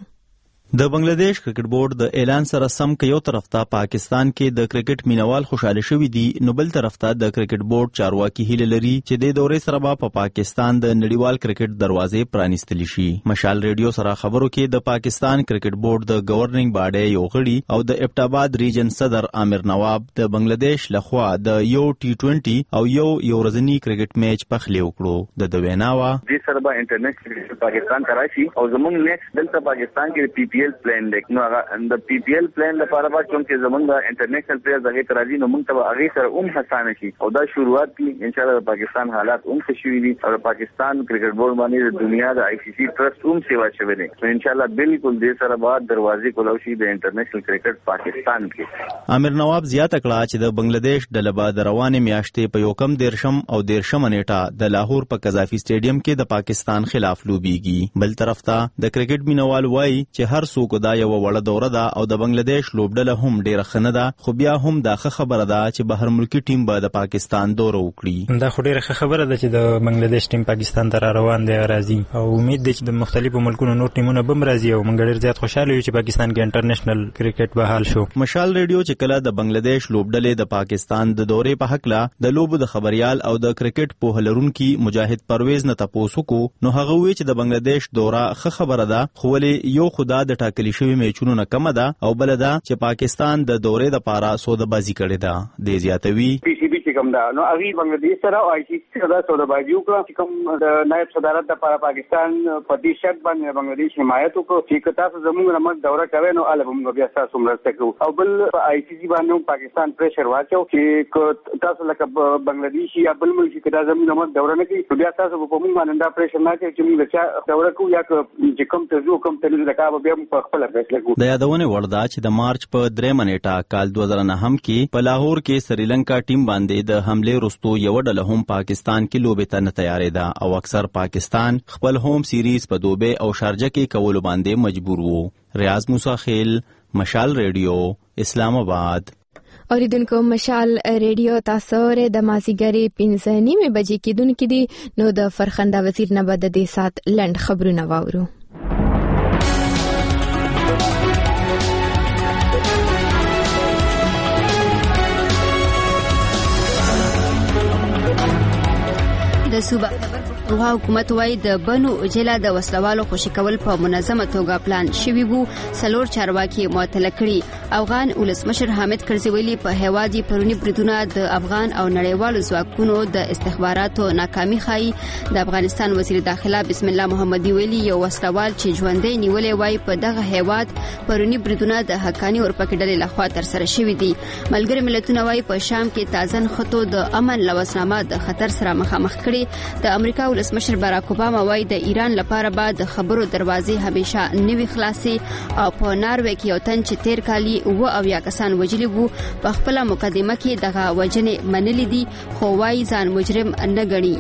د بنگلاديش کرکټ بورډ د اعلان سره سم کې یو طرف ته پاکستان کې د کرکټ مینوال خوشاله شوي دي نو بل طرف ته د کرکټ بورډ چارواکي هیله لري چې د دورې سره به په پاکستان د نړیوال کرکټ دروازې پرانیستلی شي. مشال ریډیو سره خبرو کې د پاکستان کرکټ بورډ د گورننګ باډي یو غړي او د ابټاباد ریجن صدر عامر نواب د بنگلاديش لخوا د یو ټي ټوئنټي او یو یو ورځنی کرکټ میچ پخلی وکړو. د دویناوا د سربا انټرنیشنل پاکستان تراشي او زمونږ نیکسټ دلته پاکستان کې پی پی ایل پلان لیک نو هغه د پی پی ایل پلان لپاره به کوم چې زمونږ انټرنیشنل پلیئرز هغه ترازی نو موږ ته هغه سره هم حسانه شي او دا شروعات کی ان شاء الله پاکستان حالات هم ښه شي دي او پاکستان کرکټ بورډ باندې د دنیا د آی سی سی ټرست هم سیوا شوی دی نو ان شاء الله بالکل دې سره بعد دروازې کولو شي د انټرنیشنل کرکټ پاکستان کې. عامر نواب زیاته کړه چې د بنگلاديش د لبا د روانې میاشتې په یو کم دیرشم او دیرشم نیټه د لاهور په قذافي سټیډیم کې د پاکستان خلاف لوبيږي. بل طرف ته د کرکټ مینوال وایي چې هر څوک دا یو وړه دوره ده او د بنگلاديش لوبډله هم ډیره ښه نه ده خو بیا هم دا ښه خبره ده چې بهر ملکی ټیم به د پاکستان دوره وکړي. دا خو ډیره ښه خبره ده چې د بنگلاديش ټیم پاکستان ته را روان دی راځي او امید دی چې د مختلفو ملکونو نور ټیمونه بم راځي او موږ ډیر زیات خوشاله یو چې پاکستان کې انټرنیشنل کرکټ بحال شو. مشال ریډیو چې کله د بنگلاديش لوبډلې د پاکستان د دورې په حق لا د لوبو د خبريال او د کرکټ په هلرونکو مجاهد پرویز نه تاسو کو نو هغه وی چې د بنگلاديش دوره ښه خبره ده خو ولې یو خدا د ټاکلي شوی میچونو نه کم ده او بل ده چې پاکستان د دورې د پاره سودابازي کړې ده. د زیاتوي پی سی بی چې کوم ده نو هغه بنگلاديش سره او آی سی سی سره سودابازي وکړه چې کوم د نائب صدارت لپاره پاکستان په دې شرط باندې بنگلاديش حمایت وکړو چې تاسو زموږ رمض دوره کوي نو الګ موږ بیا تاسو مرسته کوو او بل آی سی سی باندې پاکستان پریشر واچو چې تاسو لکه بنگلاديش یا بل ملک کې دا زموږ رمض دوره نه کوي بیا تاسو په موږ باندې دا پریشر نه کوي چې موږ دوره کوو یا چې کوم ته زو کوم ته لکه بیا په خپل فیصله کوو. د یادونه وردا چې د مارچ په درې منېټه کال دوه زره نهم کې په لاهور کې سریلانکا ټیم باندې د حمله وروسته یو ډله هم پاکستان کې لوبې ته نه تیارې ده او اکثر پاکستان خپل هوم سیریز په دوبه او شارجه کې کول باندې مجبور وو. ریاض موسی خیل، مشال ریډیو، اسلام آباد. اوریدونکو مشال ریډیو تاسو ر د مازیګری پنځه نیمه بجې کېدونکې دي نو د فرخنده وزیر نه بعد د سات لند خبرونه واورو. د صوبه روغا حکومت وای د بنو اجلا د وسلوالو خوشی کول په منظمه توګه پلان شوی وو. سلور چارواکي معطل کړي. افغان ولسمشر حامد کرزي ویلي په هوادي پرونی بریدونه د افغان او نړیوالو ځواکونو د استخباراتو ناکامي ښایي. د افغانستان وزیر داخله بسم الله محمدي ویلي یو وسلوال چې ژوندۍ نیولې وای په دغه هواد پرونی بریدونه د حقانی اورپکې ډلې لخوا تر سره شوی دي. ملګری ملتونه وای په شام کې تازن خطو د امن لوسنامه د خطر سره مخامخ کړي. د امریکا ولسمشر باراک اوباما وایي د ایران لپاره به د خبرو دروازې همیشه نوي خلاصي. او په ناروې کې یو تن چې تیر کالي و او یا کسان وجلی وو په خپل مقدمه کې دغه وجنې منلې دي خو وایي ځان مجرم نه ګڼي.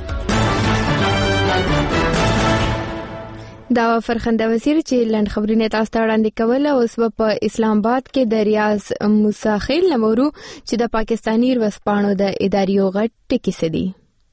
دا فرخنده وزیر چې لند خبرونه تاسو ته وړاندې کوله اوس په اسلام آباد کې د ریاض موسی خیل نمورو چې د پاکستاني ورسپانو د اداریو غټ ټکی سدي.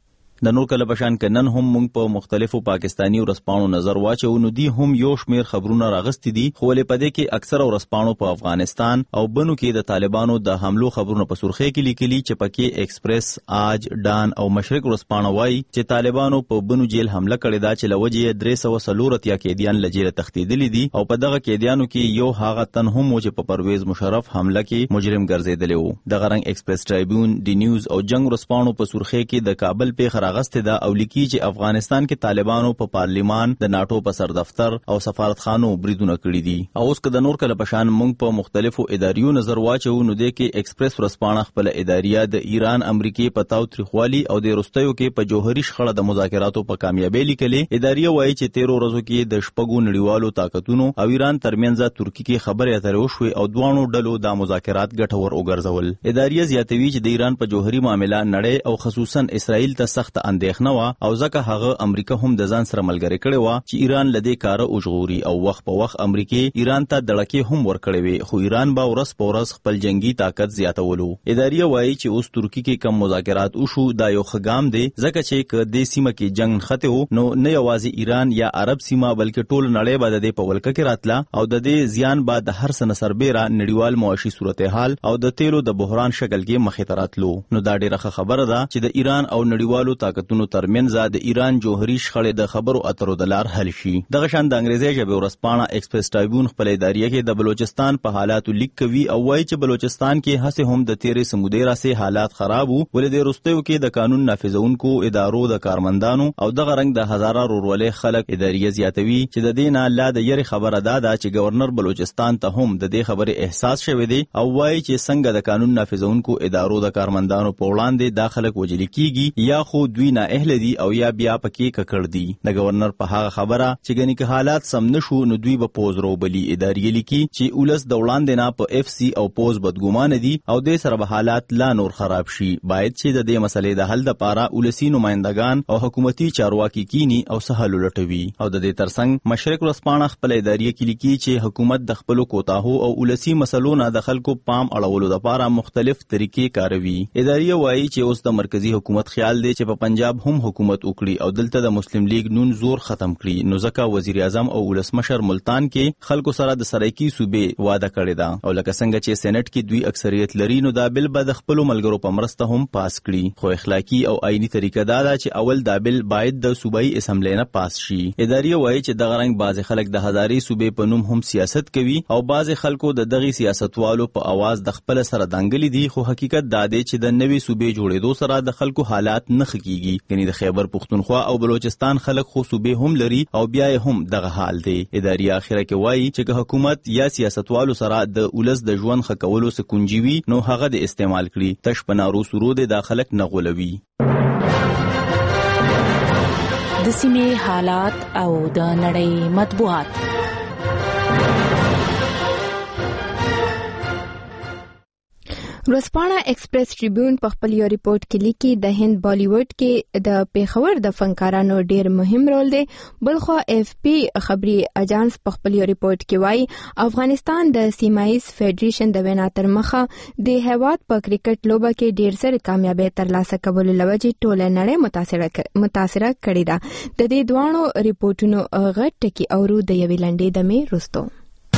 د نور کله بشان کنن هم موږ په مختلفو پاکستانی ورسپانو نظر واچو نو دی هم یو شمیر خبرونه راغستې دي خو له پدې کې اکثر ورسپانو په افغانستان او بنو کې د طالبانو د حملو خبرونه په سرخه کې لیکلي چې پکې ایکسپریس آج ډان او مشرق ورسپانو وایي چې طالبانو په بنو جیل حمله کړې ده چې لوجې درې سوه څلور اتیا کېدیان لجیره تښتېدلي دي او په دغه کېدیانو کې یو هغه تن هم و چې په پرویز مشرف حمله کې مجرم ګرځېدلی و. د غرنګ ایکسپریس ټرایبیون دی نیوز او جنگ ورسپانو په سرخه کې د کابل په راغسته ده او لیکي چې افغانستان کې طالبانو په پارلیمان د ناتو په سر دفتر او سفارتخانو بریدونه کړي دي. او اوس که د نور کله پشان موږ په مختلفو اداریو نظر واچو نو د کې ایکسپریس ورسپانه خپل اداریه د ایران امریکای په تاو تریخوالي او د روستیو کې په جوهري شخړه د مذاکراتو په کامیابی لیکلې. اداریه وایي چې تیرو ورځو کې د شپږو نړیوالو طاقتونو او ایران ترمنځ ترکی کې خبرې اترې وشوې او دوانو ډلو د مذاکرات ګټور وګرځول. اداریه زیاتوي چې د ایران په جوهري معاملې نړۍ او خصوصا اسرائیل ته سخت اندېښنه او ځکه هغه امریکا هم د ځان سره ملګری کړي و چې ایران لدې کار او ژغوري او وخت په وخت امریکای ایران ته دړکې هم ورکړي وي خو ایران به ورس په ورس خپل جنگي طاقت زیاتولو. اداریه وایي چې اوس ترکی کې کم مذاکرات وشو دا یو خګام دی ځکه چې ک د سیمه کې جنگ خته نو نه یوازې ایران یا عرب سیمه بلکې ټول نړۍ به د په ولکه کې راتله او د دې زیان به د هر سن سربېره نړیوال معاشي صورتحال او د تیلو د بحران شکل کې مخې ته راتلو. نو دا ډیره خبره ده چې د ایران او نړیوالو طاقتونو ترمنځ د ایران جوهري شخړې د خبرو اترو د لار حل شي. دغه شان د انګریزي ژبې ورسپانه ایکسپریس ټرایبیون خپل اداریه کې د بلوچستان په حالاتو لیک کوي او وایي چې بلوچستان کې هڅه هم د تیرې سمودي راسه حالات خراب وو ولې د روستیو کې د قانون نافذونکو ادارو د کارمندانو او دغه رنګ د هزاره رورولې خلک اداریه زیاتوي چې د دینه لا د یری خبره ده چې گورنر بلوچستان ته هم د دې خبره احساس شوی دی او وایي چې څنګه د قانون نافذونکو ادارو د کارمندانو په وړاندې داخله وجل کیږي یا خو دوی نه اهل دي او یا بیا پکې ککړ دي. د گورنر په هغه خبره چې ګنې که حالات سم نشو نو دوی به پوز روبلی. ادارې لیکي چې اولس د وړاندې نه په اف سی او پوز بدګمان دي او د سره به حالات لا نور خراب شي. باید چې د دې مسلې د حل لپاره اولسي نمائندگان او حکومتي چارواکي کینی او سهل لټوي. او د دې ترڅنګ مشرق ورسپانه خپل ادارې کې لیکي چې حکومت د خپل کوتاهو او اولسي مسلو نه د خلکو پام اړولو لپاره مختلف طریقې کاروي. ادارې وایي چې اوس د مرکزی حکومت خیال دی چې په پنجاب هم حکومت وکړي او دلته د مسلم لیگ نون زور ختم کړي. نو ځکه وزیر اعظم او ولسمشر ملتان کې خلکو سره د سرایکی صوبې واده کړی دا او لکه څنګه چې سېنات کې دوی اکثریت لري نو دا بل به د خپل ملګرو په مرسته هم پاس کړي خو اخلاقی او آئینی طریقه دا ده چې اول دا بل باید د صوبایي اسمبلی نه پاس شي. ادارې وایي چې دغه رنګ بعض خلک د هزاري صوبې په نوم هم سیاست کوي او بعض خلکو د دغه سیاستوالو په आवाज د خپل سره دنګلي دي خو حقیقت دا دی چې د نوي صوبې جوړېدو سره د خلکو حالات نه خکېږي. یعنی د خیبر پختونخوا او بلوچستان خلک خو صوبې هم لري او بیا هم دغه حال دی. ادارې اخره کې وایي چې حکومت یا سیاستوالو سره د ولس د ژوند خکولو سکونجوي نو هغه د استعمال کړي تش پنارو سرود د خلک نغولوي. د سیمې حالات او د نړۍ مطبوعات. ورځپاڼه ایکسپریس ټریبیون په خپل یو ریپورت کې لیکي د هند بالیوډ کې د پیښور د فنکارانو ډیر مهم رول دی. بلخو اف پی خبري اجانس په خپل یو ریپورت کې وایي افغانستان د سیمایز فدریشن د وینا تر مخه د هیواد په کرکټ لوبه کې ډیر زر کامیابی ترلاسه کولو لوجې ټوله نړۍ متاثره متاثره کړې ده. د دې دوانو ریپورتونو غټ ټکی اورو د یوې لنډې دمې وروسته.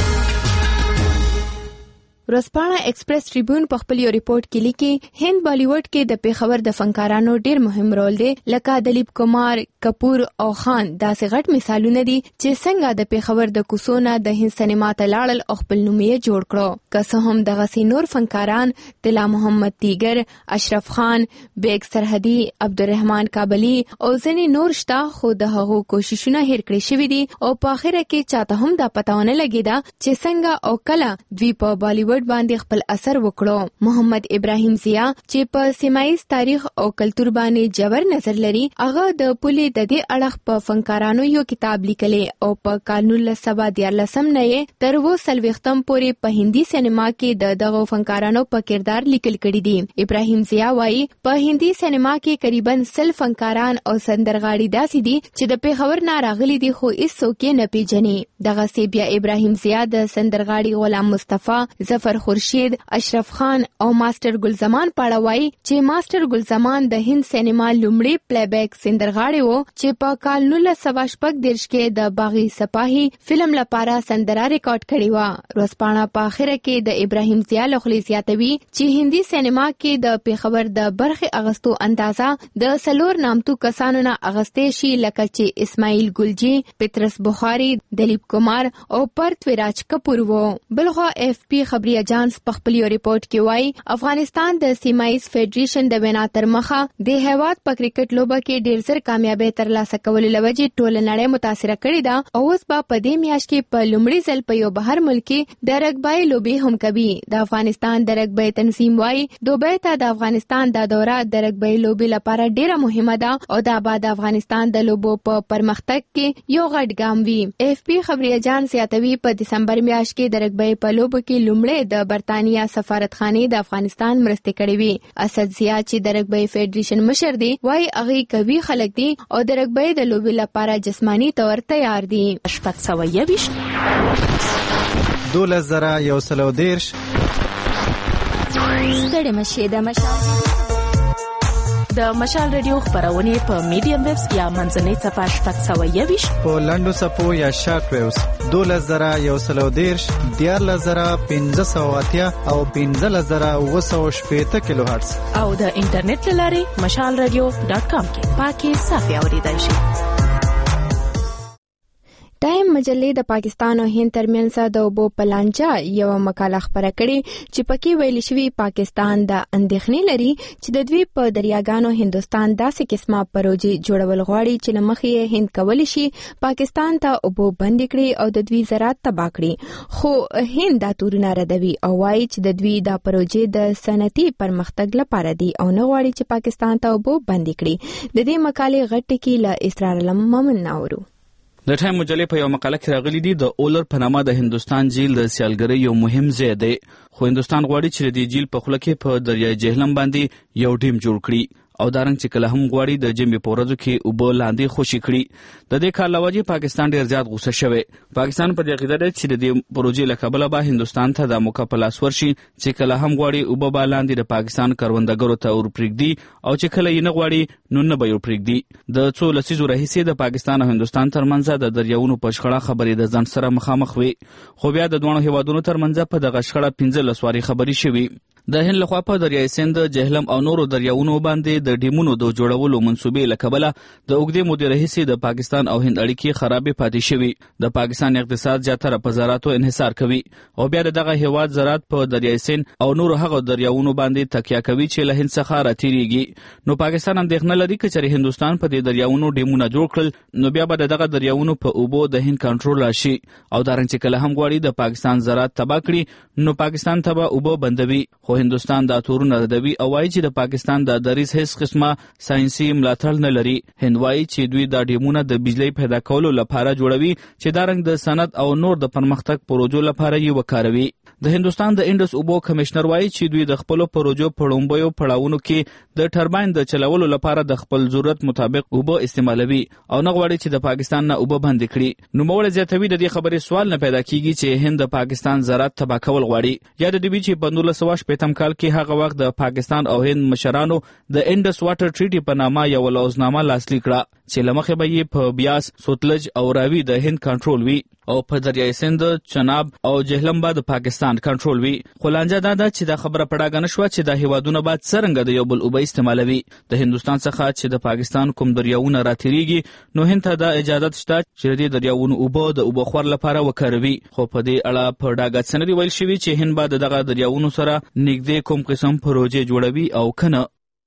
ورځپاڼه ایکسپریس ټریبیون په خپل یو ریپورت کې لیکي هند بالیوډ کې د پیښور د فنکارانو ډیر مهم رول دی. لکه دلیپ کمار، کپور او خان داسې غټ مثالونه دي چې څنګه د پیښور د کوڅونه د هند سینما ته لاړل او خپل نوم یې جوړ کړو. که څه هم دغه نور فنکاران طلا محمد تیګر، اشرف خان، بیگ سرحدي، عبدالرحمن کابلی او ځینې نور شته، خو د هغو کوششونه هیر کړی شوي دي او په اخره کې چاته هم دا پته ونه لګیده چې څنګه او کله دوی په بالیوډ باندې خپل اثر وکړو. محمد ابراهیم ضیا چې په سیمایز تاریخ او کلتور باندې جوړ نظر لري، هغه د پولې د دې اړخ په فنکارانو یو کتاب لیکلی او په کال نولس سوه دیارلسم نه یې تر اووه څلوېښتم پورې په هندي سینما کې د دغو فنکارانو په کردار لیکل کړي دي. ابراهیم ضیا وایي په هندي سینما کې قریبا سل فنکاران او سندرغاړي داسې دي چې د پیښور نه راغلي دي خو هیڅوک یې نه پیژني. دغه سی بیا ابراهیم ضیا د سندرغاړي غلام مصطفی، ظفر خورشید، اشرف خان او ماستر ګلزمان پاړه وایي چې ماستر ګلزمان د هند سینما لومړی پلی بیک سندرغاړی و چې په کال نولس سوه شپږ دېرش کې د باغی سپاهی فلم لپاره سندره ریکارډ کړې وه. ورځپاڼه په اخره کې د ابراهیم ضیا له خولې زیاتوي چې هندي سینما کې د پیښور د برخې اغستو اندازه د څلور نامتو کسانو نه اغستې شي، لکه چې اسماعیل ګلجی، پترس بخاری، دلیپ کمار او پرتویراج کپور وو. بلخو اف پی خبري اجانس په خپل یو ریپورت کې وایي افغانستان د سیمایز فدریشن د وینا تر مخه د هیواد په کرکټ لوبه کې ډیر زر کامیابی ترلاسه کولو لوجې ټوله نړۍ متاثره کړې ده او اوس به په دې میاشت کې په لومړي ځل په یو بهر ملک د رګبای لوبې هم کوي. د افغانستان د رګبای تنظیم وایي دوبۍ ته د افغانستان د دوره د رګبای لوبې لپاره ډیره مهمه ده او دا به د افغانستان د لوبو په پرمختګ کې یو غټ ګام وي. اف پی خبري اجانس یاتوي په دسمبر میاشت کې د رګبای په لوبو کې لومړی د برتانیا سفارتخانه د افغانستان مرسته کړې وي. اسد ضیا چې د رګبی فدریشن مشر دی وایي هغه کوي خلک دي او د رګبی د لوبې لپاره جسمانی تور تیار دي. شپږ سوه یوویشت دولس زره یو سل او دېرش ستړي مشي د مشال د مشال ریډیو خبرونه په میډیم ویبز یا منځنۍ صفحه شپږ سوه یوویشت په لنډو صفحو یا شارټ ویبز دولس زره یو سل او دېرش دیارلس زره پنځه سوه اتیا او پنځلس زره اووه سوه شپېته کیلو هرتز او د انټرنیټ له لارې مشال ریډیو ډاټ کام کې پاکي صافي اورېدای شي. ټایم مجلې د پاکستان او هند ترمنځ د اوبو په لانجه یو مقاله خپره کړې چې پکې ویل شوی پاکستان د اندېښنې لري چې د دوی په دریاګانو هندستان داسې قسمه پروژې جوړول غواړي چې له مخې هند کولی شي پاکستان ته اوبو بند کړي او د دوی زراعت تباه کړي، خو هند دا تورونه ردوي او وایي چې د دوی دا پروژې د صنعتي پرمختګ لپاره دي او نه غواړي چې پاکستان ته اوبو بند کړي. د دې مقالې غټ ټکی له اسرار علم مومن ناورو. د ټایم مجلې په یو مقاله کې راغلي دي د اولر په نامه د هندستان جیل د سیالګرۍ یو مهم ځای دی، خو هندستان غواړي چې د دې جیل په خوله کې په دریای جهلم باندې یو ډیم جوړ کړي او دارنګ چې کله هم غواړي د جمعې په ورځو کې اوبه لاندې خوشي کړي. د دې کار له وجې پاکستان ډېر زیات غوسه شوی. پاکستان په دې عقیده دی چې د دې پروژې له کبله به هندوستان ته دا موقع په لاس ورشي چې کله هم غواړي اوبه به لاندې د پاکستان کروندګرو ته ورپرېږدي او چې کله یې نه غواړي نو نه به یې ورپرېږدي. د څو لسیزو راهیسې د پاکستان او هندوستان ترمنځ د دریاونو په شخړه خبرې د ځنډ سره مخامخ وي، خو بیا د دواړو هیوادونو ترمنځ په دغه شخړه پنځلس وارې خبرې شوي. د هند لخوا په دریای سند، جهلم او نورو دریاونو باندې د ډیمونو د جوړولو منصوبې له کبله د اوږدې مودې راهیسې د پاکستان او هند اړیکې خرابې پاتې شوي. د پاکستان اقتصاد زیاتره په زراعتو انحصار کوي او بیا د دغه هیواد زراعت په دریای سند او نورو هغو دریاونو باندې تکیه کوي چې له هند څخه راتېرېږي. نو پاکستان اندېښنه لري که چېرې هندوستان په دې دریاونو ډیمونه جوړ کړل نو بیا به د دغه دریاونو په اوبو د هند کنټرول راشي او دارنګ چې کله هم غواړي د پاکستان زراعت تباه کړي نو پاکستان ته به اوبه بندوي. خو هندوستان دا تورونه ردوي او وایي چې د پاکستان د دریځ هیڅ قسمه ساينسي ملاتړ نه لري. هند وایي چې دوی دا ډیمونه د بجلی پیدا کولو لپاره جوړوي چې دارنګ د صنعت او نور د پرمختګ پروژو لپاره یې وکاروي. د هندستان د انډس اوبو کمشنر وایي چې دوی د خپل پروژو په لومړیو پړاوونو کې د ټرباین د چلولو لپاره د خپل ضرورت مطابق اوبه استعمالوي او نه غواړي چې د پاکستان نه اوبه بند کړي. نوموړی زیاتوي د دې خبرې سوال نه پیدا کیږي چې هند د پاکستان زراعت تباه کول غواړي. یاد دې وي چې په نولس سوه شپږم کال کې هغه وخت د پاکستان او هند مشرانو د انډس واټر ټریټي په نامه یو لوزنامه لاسلیک کړه چې لمخې به یې په بیاس، سوتلج او راوي د هند کنټرول وي او په دریای سند، چناب او جهلم به د پاکستان کنټرول وي. خو لانجه دا ده چې دا خبره پړاګه نشوه چې دا هیوادونه باید څرنګه د یو بل اوبه استعمالوي. د هندستان څخه چې د پاکستان کوم دریاونه راتېریږي نو هند ته دا اجازه شته چې د دریاونو اوبه د اوبه خور لپاره وکاروي. خو په دې اړه په ډاګه څه نه دي ویل شوي چې هند به دغه دریاونو سره نږدې کوم قسم پروژې جوړوي او کنه.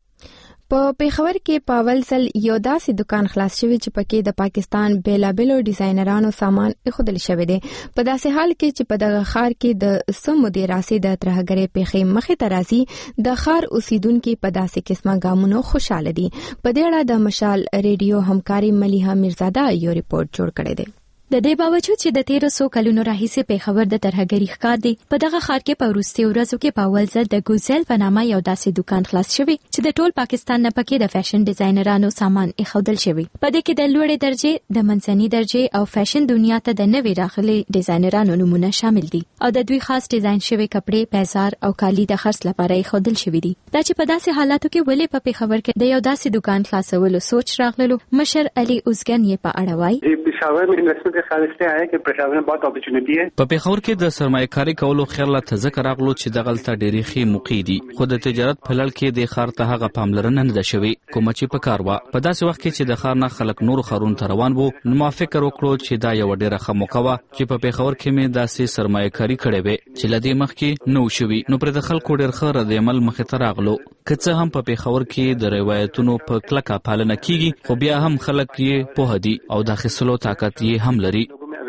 په پیښور کې په اول ځل یو داسې دکان خلاص شوی چې پکې د پاکستان بیلابیلو ډیزاینرانو سامان ایښودل شوی دی. په داسې حال کې چې په دغه ښار کې د سمو دی راسي د ترهګرۍ پیښې مخې ته راځي، د ښار اوسیدونکو په داسې قسمه ګامونو خوشاله دي. په دې اړه د مشال ریډیو همکاري ملیحه میرزاده یو ریپورت جوړ کړی دی. د دې باوجود چې د تیرو څو کلونو راهیسې پیښور د ترهګرۍ ښکار دی، په دغه ښار کې په وروستیو ورځو کې په اول ځل د ګوزل په نامه یو داسې دکان خلاص شوی چې د ټول پاکستان نه پکې د فیشن ډیزاینرانو سامان ایښودل شوی. په دې کې د لوړې درجې، د منځنۍ درجې او فیشن دنیا ته د نوي راغلي ډیزاینرانو نمونه شامل دي او د دوی خاص ډیزاین شوی کپړې، پیزار او کالي د خرڅ لپاره ایښودل شوی دي. دا چې په داسې حالاتو کې ولې په پیښور کې د یو داسې دکان خلاصولو سوچ راغلو، مشر علي اوزګن یې په اړه وایي. पेशावर में इन्वेस्टमेंट के ख्याल से आया कि पेशावर में बहुत अपॉर्चुनिटी है. په پیښور کې د سرمایه‌کاري کولو خیال ته ذکر راغلو چې دغلته ډېری ښې موقع دي، خو د تجارت په لړ کې د ښار ته هغه پاملرنه نه ده شوې کومه چې په کار وه. په داسې وخت کې چې د ښار نه خلک نورو ښارونو ته روان وو، نو ما فکر وکړو چې دا یوه ډېره ښه موقع وه چې په پیښور کې مې داسې سرمایه‌کاري کړې وې چې له دې مخکې نه و شوي. نو پرې د خلکو ډېر ښه ردعمل مخې ته راغلو. که څه هم په پیښور کې د روایتونو په کلکه پالنه کیږي، خو بیا هم خلک یې پوه دي او د اخیستلو طاقت یې هم لري.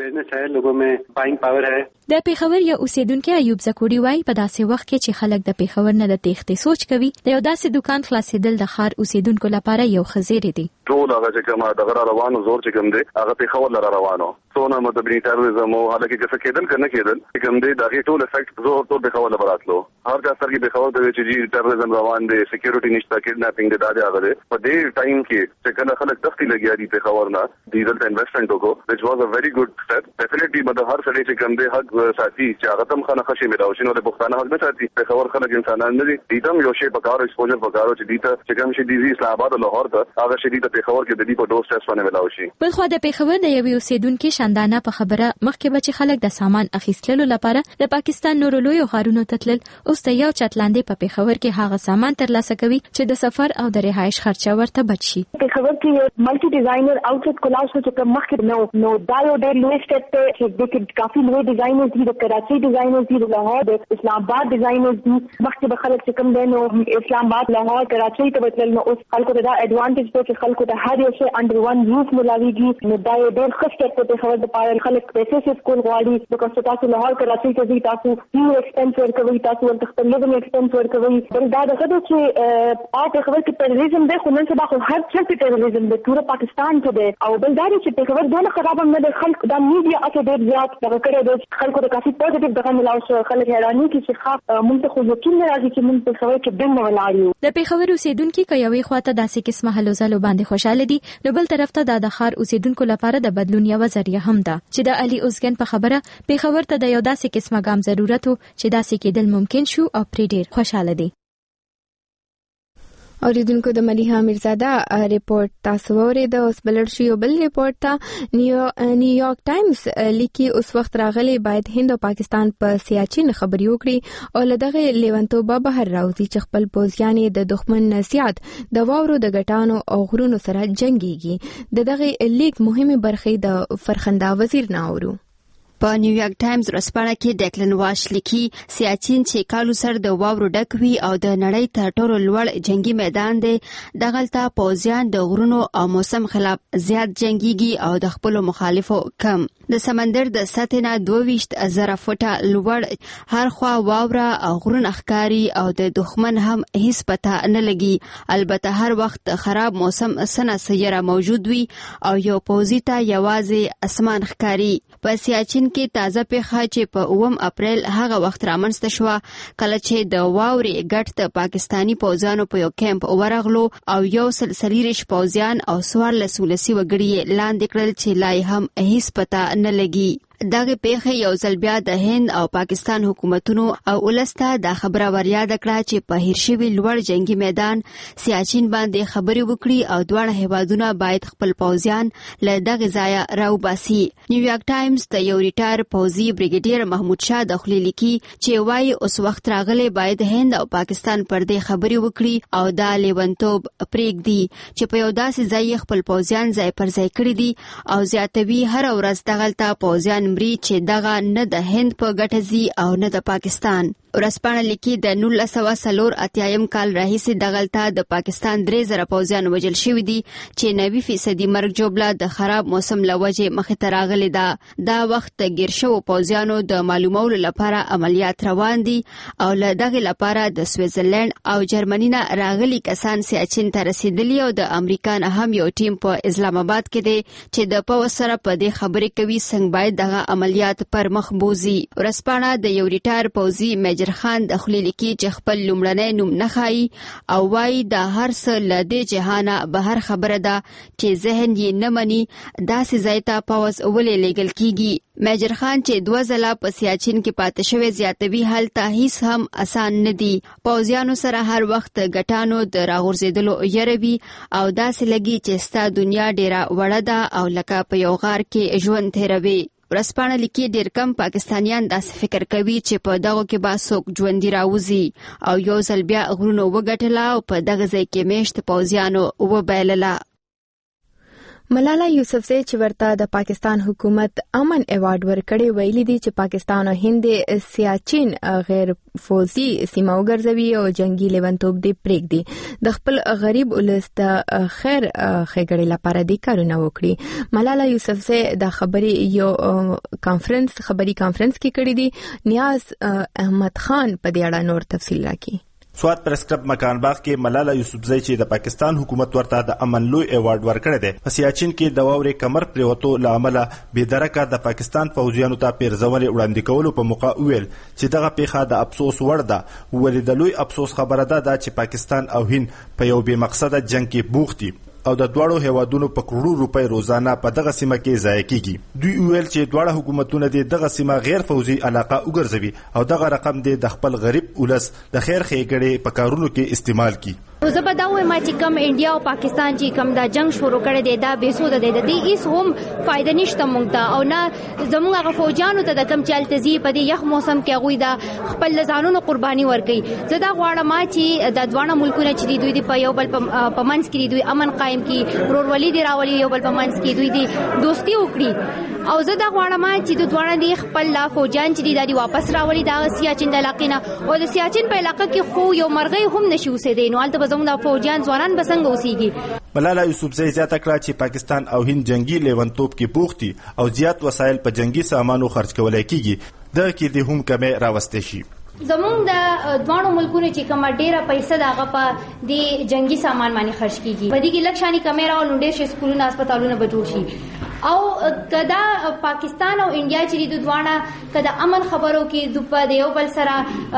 د پیښور یو اوسیدونکو ایوب زکوړي وایي په داسې وخت کې چې خلک د پیښور نه د تېښتې سوچ کوي، د یو داسې دکان خلاصېدل د ښار اوسیدونکو لپاره یو ښه زیری دی. ټول هغه چې کومه دغه روانو زور چې کوم دی هغه پیښور لره روانو څونه مدبري تروریزم او حالکه کې څه کېدل کنه کېدل کوم دی دغه ټول افیکټ زور ټول پیښور لره راتلو. هر ځای سره کې پیښور د چې تروریزم روان دی، سکیورټي نشته، کډناپینګ دی، دا دی هغه دی. په دې ټایم کې چې کله خلک تختی لګیا دي پیښور نه د دې انویسټمنټ وکړو which was a very good step. definitely مده هر سړی چې کوم دی حق ساتي چې هغه تم خانه خشي ملاوي شنو د پښتانه حق نه ساتي. پیښور خلک انسانان نه دي، دیتم یو شی پکاره ایکسپوژر پکاره چې دیته چې کوم شي دی اسلام آباد او لاهور ته هغه شي د پیښور کې د دې په ډور سټیپس باندې ملاوي شي. بل خو د پیښور د یوې اوسیدونکو شاندانه په خبره مخکې به چې خلک د سامان اخیستلو لپاره د پاکستان نورو لویو ښارونو ته تلل، اوس د یو چتلاندې په پیښور کې هغه سامان ترلاسه کوي چې د سفر او د رهایش خرچه ورته بچ شي. پیښور کې یو ملټي ډیزاینر آوټلټ کولاج چې کوم مخکې نو نو دا یو ډېر لوی سټیپ ته چې د کافي لوی ډیزاینرز دي، د کراچي ډیزاینرز دي، د لاهور، د اسلام آباد ډیزاینرز دي. مخکې به خلک چې کوم دی نو اسلام آباد، لاهور، کراچي ته وتل، نو اوس خلکو ته دا ایڈوانټیج دی چې خلکو ته هر یو شی انډر ون روف ملاويږي. نو دا یو ډېر ښه سټیپ دی پیښور لپاره. خلک پیسې سې سکول غواړي، نو تاسو لاهور کراچي ته ځئ، تاسو یو ایکسپنس ورکوي، تاسو ورته خپل لیوینګ ایکسپنس ورکوي. بل دا دغه دی چې آ پیښور کې ټیرریزم دی، خو نن سبا خو هر څه کې ټیرریزم دی، ټول پاکستان کې دی. او بل دا چې پیښور دونه خراب هم نه دی، خلک دا میډیا اته ډېر زیات دغه کړی دی، خلکو ته کافي پوزټیو دغه ملاو شو. خلک حیراني کې چې ښه مونږ ته خو یقین نه راځي چې مونږ پیښور کې دننه ولاړ یو. د پیښور اوسیدونکو که یوې خواته داسې قسمه هلو ځلو باندې خوشاله دي، نو بل طرف ته د ښار اوسیدونکو لپاره د بدلون یوه ذریعه هم ده چې د علي اوزګن په خبره پیښور ته د یو داسې قسمه ګام ضرورت و چې داسې کېدل ممکن شو او پرې ډېر خوشاله دي. اوریدونکو د ملیحه میرزاده ریپورت تاسو ورید. اوس بلر شو یو بل ریپورت ته نیویارک ټایمز لیکي اوس وخت راغلی باید هند او پاکستان په سیاچین خبري وکړي او لدغه لیونتوبه بهر راوځي چې خپل پوځیان د دښمن نسيات د واورو د غټانو او غرونو سره جنگيږي. دغه لیک مهمه برخه د فرخنده وزیر ناورو. په نیویارک ټایمز ورځپاڼه کې ډیکلن واش لیکي سیاچین چې کالو سر د واورو ډک وي او د نړۍ تر ټولو لوړ جنگي میدان دی، دغلته پوځیان د غرونو او موسم خلاف زیات جنگيږي او د خپل مخالفو کم. د سمندر د سطح نه دوه ویشت زره فوټه لوړ هر خوا واوره او غرونه ښکاري او د دښمن هم هیڅ پته نه لګي. البته هر وخت خراب موسم سنه سیاره موجود وي او یو پوځي ته یوازې اسمان ښکاري. په سیاچین کې تازه پیښه چې په اووم اپریل هغه وخت رامنځته شوه کله چې د واورې ګټ د پاکستاني پوځیانو په یو کیمپ ورغلو او یو سل څلوېښت پوځیان او څوارلس ولسي وګړي لاندې کړل چې لا هم هیڅ پته نه لګي. دغه پیښه یو ځل بیا د هند او پاکستان حکومتونو او ولسته د خبره وریاد کړه چې په هیر شوي لوړ جنگي میدان سیاچین باندې خبرې وکړي او دواړه هیوادونه باید خپل پوځیان له دغه ځایه راوباسي. نیویارک ټایمز د یو ریټایر پوځي بریګیډیر محمود شاه د خولې لیکي چې وایي اوس وخت راغلی باید هند او پاکستان پر دې خبرې وکړي او دا لیونتوب پرېږدي چې په یو داسې ځای خپل پوځیان ځای پر ځای کړي دي او زیاتوي هر ورځ دغلته پوځیان مري چې دغه نه د هند په ګټه ځي او نه د پاکستان. ورځپاڼه لیکي د نولس سوه څلور اتیایم کال راهیسې دغلته د پاکستان درې زره پوځیان وژل شوي دي چې نوي فیصدي مرګ جوړه د خراب موسم له وجې مخې ته راغلې ده. دا وخت د ګیر شوو پوځیانو د معلومولو لپاره عملیات روان دي او له دغې لپاره د سویټزرلند او جرمني نه راغلي کسان سیاچین ته رسیدلي او د امریکا نه هم یو ټیم په اسلام آباد کې دی چې د پوځ سره په دې خبرې کوي څنګه باید دغه عملیات پر مخ بوزي. ورځپاڼه د یو ریټایر پوځي میجر خان د خولې لیکي چې خپل لومړنی نوم نه ښایي او وایي دا هر څه له دې جهانه بهر خبره ده چې ذهن یې نه مني داسې ځای ته پوځ ولې لیږل کیږي. میجر خان چې دوه ځله په سیاچین کې پاتې شوی زیاتوي هلته هیڅ هم اسان نه دي. پوځیانو سره هر وخت ګټانو د راغورځېدلو یره وي او داسې لګي چې ستا دنیا ډیره وړه ده او لکه په یو غار کې ژوند تېروي. ورځپاڼه لیکي ډېر کم پاکستانیان داسې فکر کوي چې په دغو کې به څوک ژوندي راوځي او یو ځل بیا غرونو وګټله او په دغه ځای کې میشت پوځیانو وبایلله. ملاله یوسفزۍ چې ورته د پاکستان حکومت امن ایوارډ ورکړی ویلي دي چې پاکستان او هند سیاچین غیر فوزي سیمه وګرځوي او جنگي لیونتوب دې پرېږدي د خپل غریب ولس د خیر ښېګړې لپاره دې کارونه وکړي. ملاله یوسفزۍ د خبرې یو کانفرنس خبري کانفرنس کې کړی دی. نیاز احمد خان په دې اړه نور تفصیل راکړي. سواد پریس کلب مکان باغ کې ملاله یوسفزۍ چې د پاکستان حکومت ورته د امن لوی ایوارډ ورکړی دی په سیاچین کې د واورې کمر پریوتو له امله بېدرکه د پاکستان پوځیانو ته پیرزونې وړاندې کولو په موقع وویل چې دغه پیښه د افسوس وړ ده. ولې د لوی افسوس خبره ده دا چې پاکستان او هند په یو بې مقصده جنګ کې بوخت دي او د دواړو هیوادونو په کروڑو روپۍ روزانه په دغه سیمه کې ضایع کیږي. دوی ویل چې دواړه حکومتونه د دغه سیمه غیر فوزي علاقه وګرځوي او دغه رقم د خپل غریب ولس د خیر ښېګړې په کارونو کې استعمال کړي. زه به دا وایم چې کوم انډیا او پاکستان چې کوم دا جنگ شروع کړی دی دا بې سوده دی. د دې هیڅ هم فایده نشته موږ ته او نه زموږ هغه فوجیانو ته د کوم چې هلته ځي په دې یخ موسم کې هغوی د خپل ځانونو قرباني ورکوي. زه دا غواړم چې د دواړه ملکونه چې دي دوی د په یو بل په منځ کې دوی امن قایم کړي ورورولي دې راولي یو بل په منځ کې دوی دې دوستي وکړي او زه دا غواړم چې د دواړه دې خپل لا فوجیان چې دي دا دې واپس راولي د سیاچین د علاقې نه او د سیاچین په علاقه کې خو یو مرغۍ هم نشي اوسېدی نو هلته به زموږ د فوجیان ځوانان به څنګه اوسېږي. ملاله یوسفزۍ زیاته کړه چې پاکستان او هند جنگي لیونتوب کې بوخت دي او زیات وسایل په جنگي سامانو خرج کولای کیږي. دغه کې د هم کمې راوستې شي. زمونږ د دواړو ملکونو چې کومه ډیره پیسه د هغه په د جنگي سامان باندې خرج کیږي په دې کې لږ شانې کمې راول نو ډېر شي سکولونه هسپتالونه به جوړ شي او کدا پاکستان او انډیا چې د دواړه کدا امن خبرو کې د په یو بل سره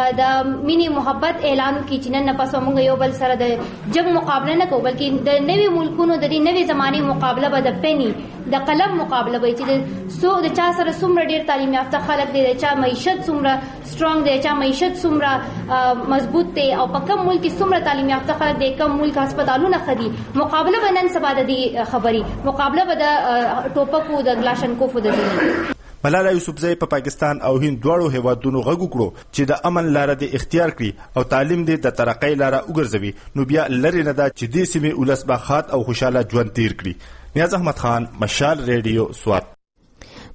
د مینی محبت اعلان کی چې نن پس موږ یو بل سره د جنگ مقابله نه کوو بلکې د نوي ملکونو د دې نوي زماني مقابله به د پنی د قلم مقابله وي چې د سو د چا سره څومره ډیر تعلیم یافته خلک دي د چا معیشت څومره سترونګ دی چا معیشت څومره مضبوط دی او په کوم ملک څومره تعلیم یافته خلک دي کوم ملک هسپتالونه خدي مقابله به نن سبا د دې خبري مقابله به د ټوپکو د گلاشنکوفو د دې. ملاله یوسفزۍ په پاکستان او هند دواړو هیوادونو غږ وکړو چې د امن لاره د اختیار کړي او تعلیم دې د ترقۍ لاره وګرځوي نو بیا لرې نه ده چې دې سیمې ولس به ښاد او خوشاله ژوند تیر کړي. نیاز احمد خان، مشال ریډیو، سوات.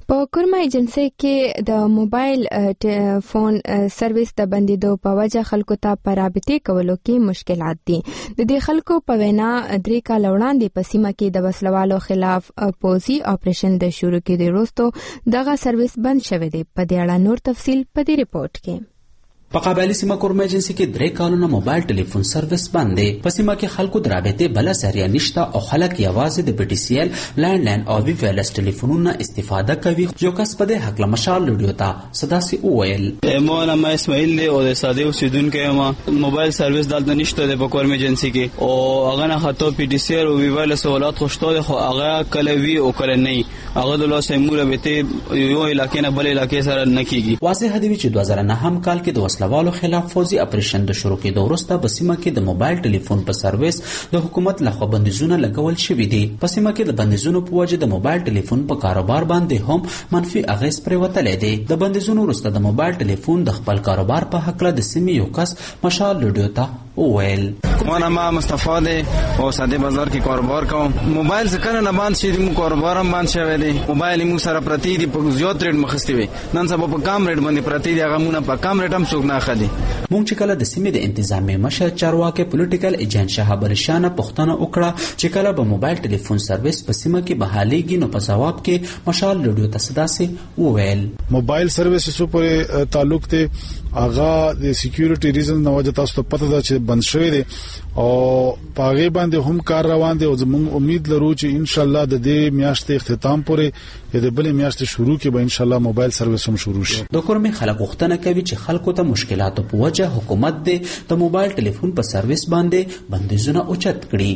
په کورما ایجنسی کې د موبایل فون سرویس د بندیدو په وجه خلکو ته په رابطې کولو کې مشکلات دي. د دې خلکو په وینا درې کاله وړاندې په سیمه کې د وسلوالو خلاف پوزي اپریشن د شروع کېدو وروسته دغه سرویس بند شوی دی. په دې اړه نور تفصیل په دې ریپورت کې. په قبایلی سیمه کورما ایجنسی کې درې کالونه موبایل ټلیفون سرویس بند دی. په سیمه کې خلکو د رابطې بل ذریعہ نشته او خلک یوازې د بي ټي سي ایل لینډ لاین او وی وایرلس ټلیفونونو استفاده کوي. یو کس په دې حق له مشال لوډیو ته صداسي وویل مو نام اسماعیل دی او د ساده اوسیدونکو ما موبایل سرویس دلته نشته د په کورما ایجنسی کې او هغه نه خاطر بي ټي سي ایل او وی وایرلس ولات خوشته خو هغه کله وی او کله نه هغه د لاسه مو رابطې یو علاقې نه بل علاقې سره نه کیږي. واضح دی چې دوه زره نه هم کال کې د وسلوالو خلاف فوزي اپریشن د شروع کېدو وروسته په سیمه کې د موبایل ټلیفون په سرویس د حکومت لخوا بندیزونه لګول شوي دي. په سیمه کې د بندیزونو په وجه د موبایل ټلیفون په کاروبار باندې هم منفي اغیز پرېوتلی دی. د بندیزونو وروسته د موبایل ټلیفون د خپل کاروبار په هکله د سیمې یو کس مشال لوډیو ته وویل ما نام مصطفی دی او ساده بازار کې کاروبار کوم. موبایل څنګه نه باندې شي مو کاروبار هم باندې شوی دی. موبایل مو سره پرتی دی په زیات ریټ مخستی وي نن سبا په کم ریټ باندې پرتی دی. هغه مونږ په کم ریټ هم څوک نه اخلي. مونږ چې کله د سیمې د انتظامی مشر چارواکي پولیټیکل ایجنټ شهاب علي شاه پوښتنه وکړه چې کله به موبایل ټلیفون سرویس په سیمه کې بحالېږي نو په جواب کې مشال لوډیو ته صداسي وویل موبایل سرویسز پورې تعلق ته هغه د سکیورټي ریزن نو وجه تاسو ته پته ده چې بند شوی دی او پاغه باندې هم کار روان دی او زموږ امید لرو چې ان شاء الله د دې میاشتې اختتام پورې د بلې میاشتې شروع کې به ان شاء الله موبایل سرویس هم شروع شي. د کورمې خلک غوښتنه کوي چې خلکو ته مشکلاتو په وجه حکومت د موبایل ټلیفون په سرویس باندې بندیزونه اوچت کړي.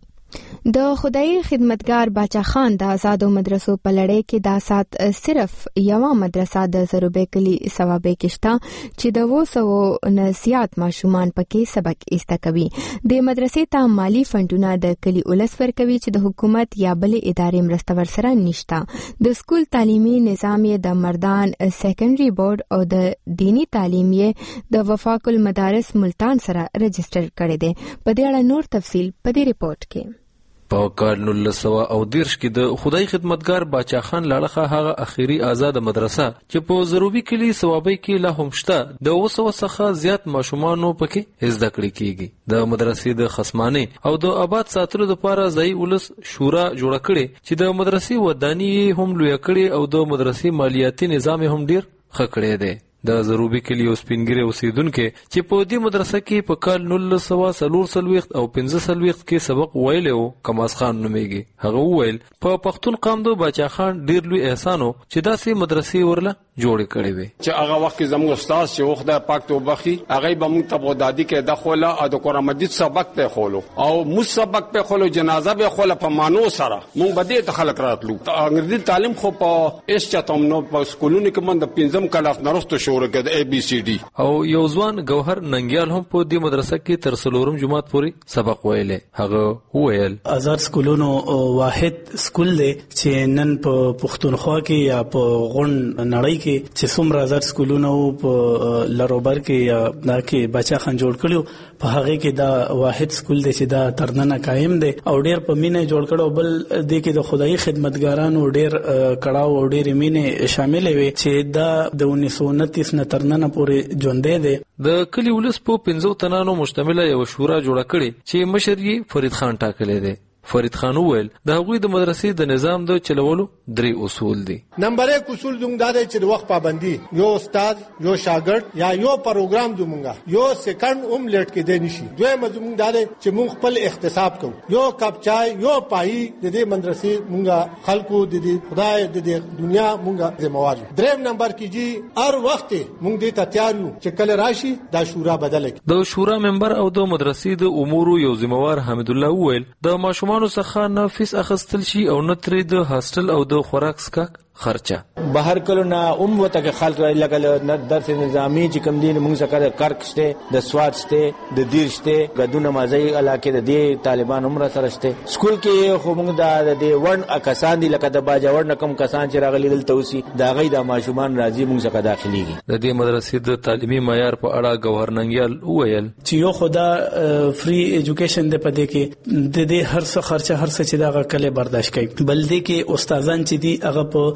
د خدای خدمتګار باچا خان د آزادو مدرسو په لړۍ کې دا سات صرف یوه مدرسه د زروبې کلی ثوابې کشته چې د وو سو نسيات ماشومان پکې سبق ایسته کوي. د مدرسې ته مالی فندونه د کلی ولس ورکوي چې د حکومت یا بل ادارې مرسته ورسره نشته. د سکول تعلیمي نظام یې د مردان سیکنډري بورډ او د دینی تعلیم یې د وفاق المدارس ملتان سره رجسټر کړی دی. په دې اړه نور تفصیل په دې ریپورت کې. په کال نولس سوه او دیرش کې د خدای خدمتګار باچا خان لاړخه هغه اخیری آزاد مدرسه چې په ضروبي کلی ثوابې کې لا هم شته د اوس څخه زیات ماشومانو پکې زده کړې کیږي. د مدرسې د خصمانه او د آباد ساتلو لپاره ځای ولس شورا جوړ کړي چې د مدرسې ودانی هم لوی کړي او د مدرسې مالیاتي نظام هم ډیر ښه کړی دی. د ضروبي کلی او سپینګری اوسیدونکو چې په دې مدرسه کې په کال نولس سوه څلور څلوېښت او پنځه څلوېښت کې سبق ویلی و کماس خان نومیږي. هغه وویل په پښتون قام د باچا خان ډیر لوی احسان و چې داسې مدرسې ورله جوړې کړې وي چې هغه وخت کې زموږ استاد چې خدای پاک ته وبخي هغه به موږ ته بودادي کې د خوله او د قرآن مجید سبق ته خولو او مو سبق په خولو جنازه به خوله په مانو سره موږ به دې ته خلک راتلو. انګریزي تعلیم خو په اس چاتم نو په سکولونو کې من د پنځم کلاس نرسته شروع کړ ای بی سی ډي او یو ځوان گوهر ننګیال هم په دې مدرسه کې تر څلورم جماعت پورې سبق ویلی. هغه وویل آزاد سکولونو واحد سکول دی چې نن په پښتونخوا کې یا په غون نړۍ کې چې څومره آزاد سکولونو په لروبر کې یا دا کې بچا خان جوړ کړو په هغه کې دا واحد سکول دی چې دا ترننه قائم دی او ډیر په مینه جوړ کړو. بل د کې د خدای خدمتګارانو ډیر کړهو او ډیر مینه شامل وي چې دا د انیس سو انتیس نه ترننه پورې ژوندې دی. د کلی ولس په پنځو تنانو مشتمله یو شورا جوړه کړي چې مشر یې فرید خان ټاکلی دی. فرید خان وویل د هغوی د مدرسې د نظام د چلولو درې اصول دي. نمبر یک اصول زموږ دا دی چې د وخت پابندي یو استاد یو شاګرد یا یو پروګرام زموږه یو سکند هم لیټ کېدی نشي. دویم زموږ دا دی چې موږ خپل احتساب کوو. یو کپ چای یو پای د دې مدرسې موږ خلکو د دې خدای د دې دنیا موږ ذمہوار یو. دریم نمبر کې جی هر وخت موږ دې ته تیار یو چې کله راشي دا شورا بدل کړي. د شورا ممبر او د مدرسې د امورو یو ذمہوار حمید الله وویل د ماشومان څخه نه فیس اخیستل شي او نه ترې د هاستل او د خوراک څښاک خرچه. بهر کلو نه اوم وته کې خلک لګل درس نظامی چې کم دین موږ سره کرک شته د سواد شته د دیر شته غدونه مازی علاقې د دې طالبان عمره سره شته. سکول کې خو موږ د دې ون کسان دي لکه د باجوړ نه کم کسان چې راغلي دلته اوسي دا غي د ماشومان راځي موږ سره داخليږي. د دې مدرسې د تعلیمي معیار په اړه گوهر ننګیال وویل چې یو خدا فری ایجوکیشن د پدې کې د دې هر څه خرچه هر څه چې دا کله برداشت کوي. بل دې کې استادان چې دي هغه په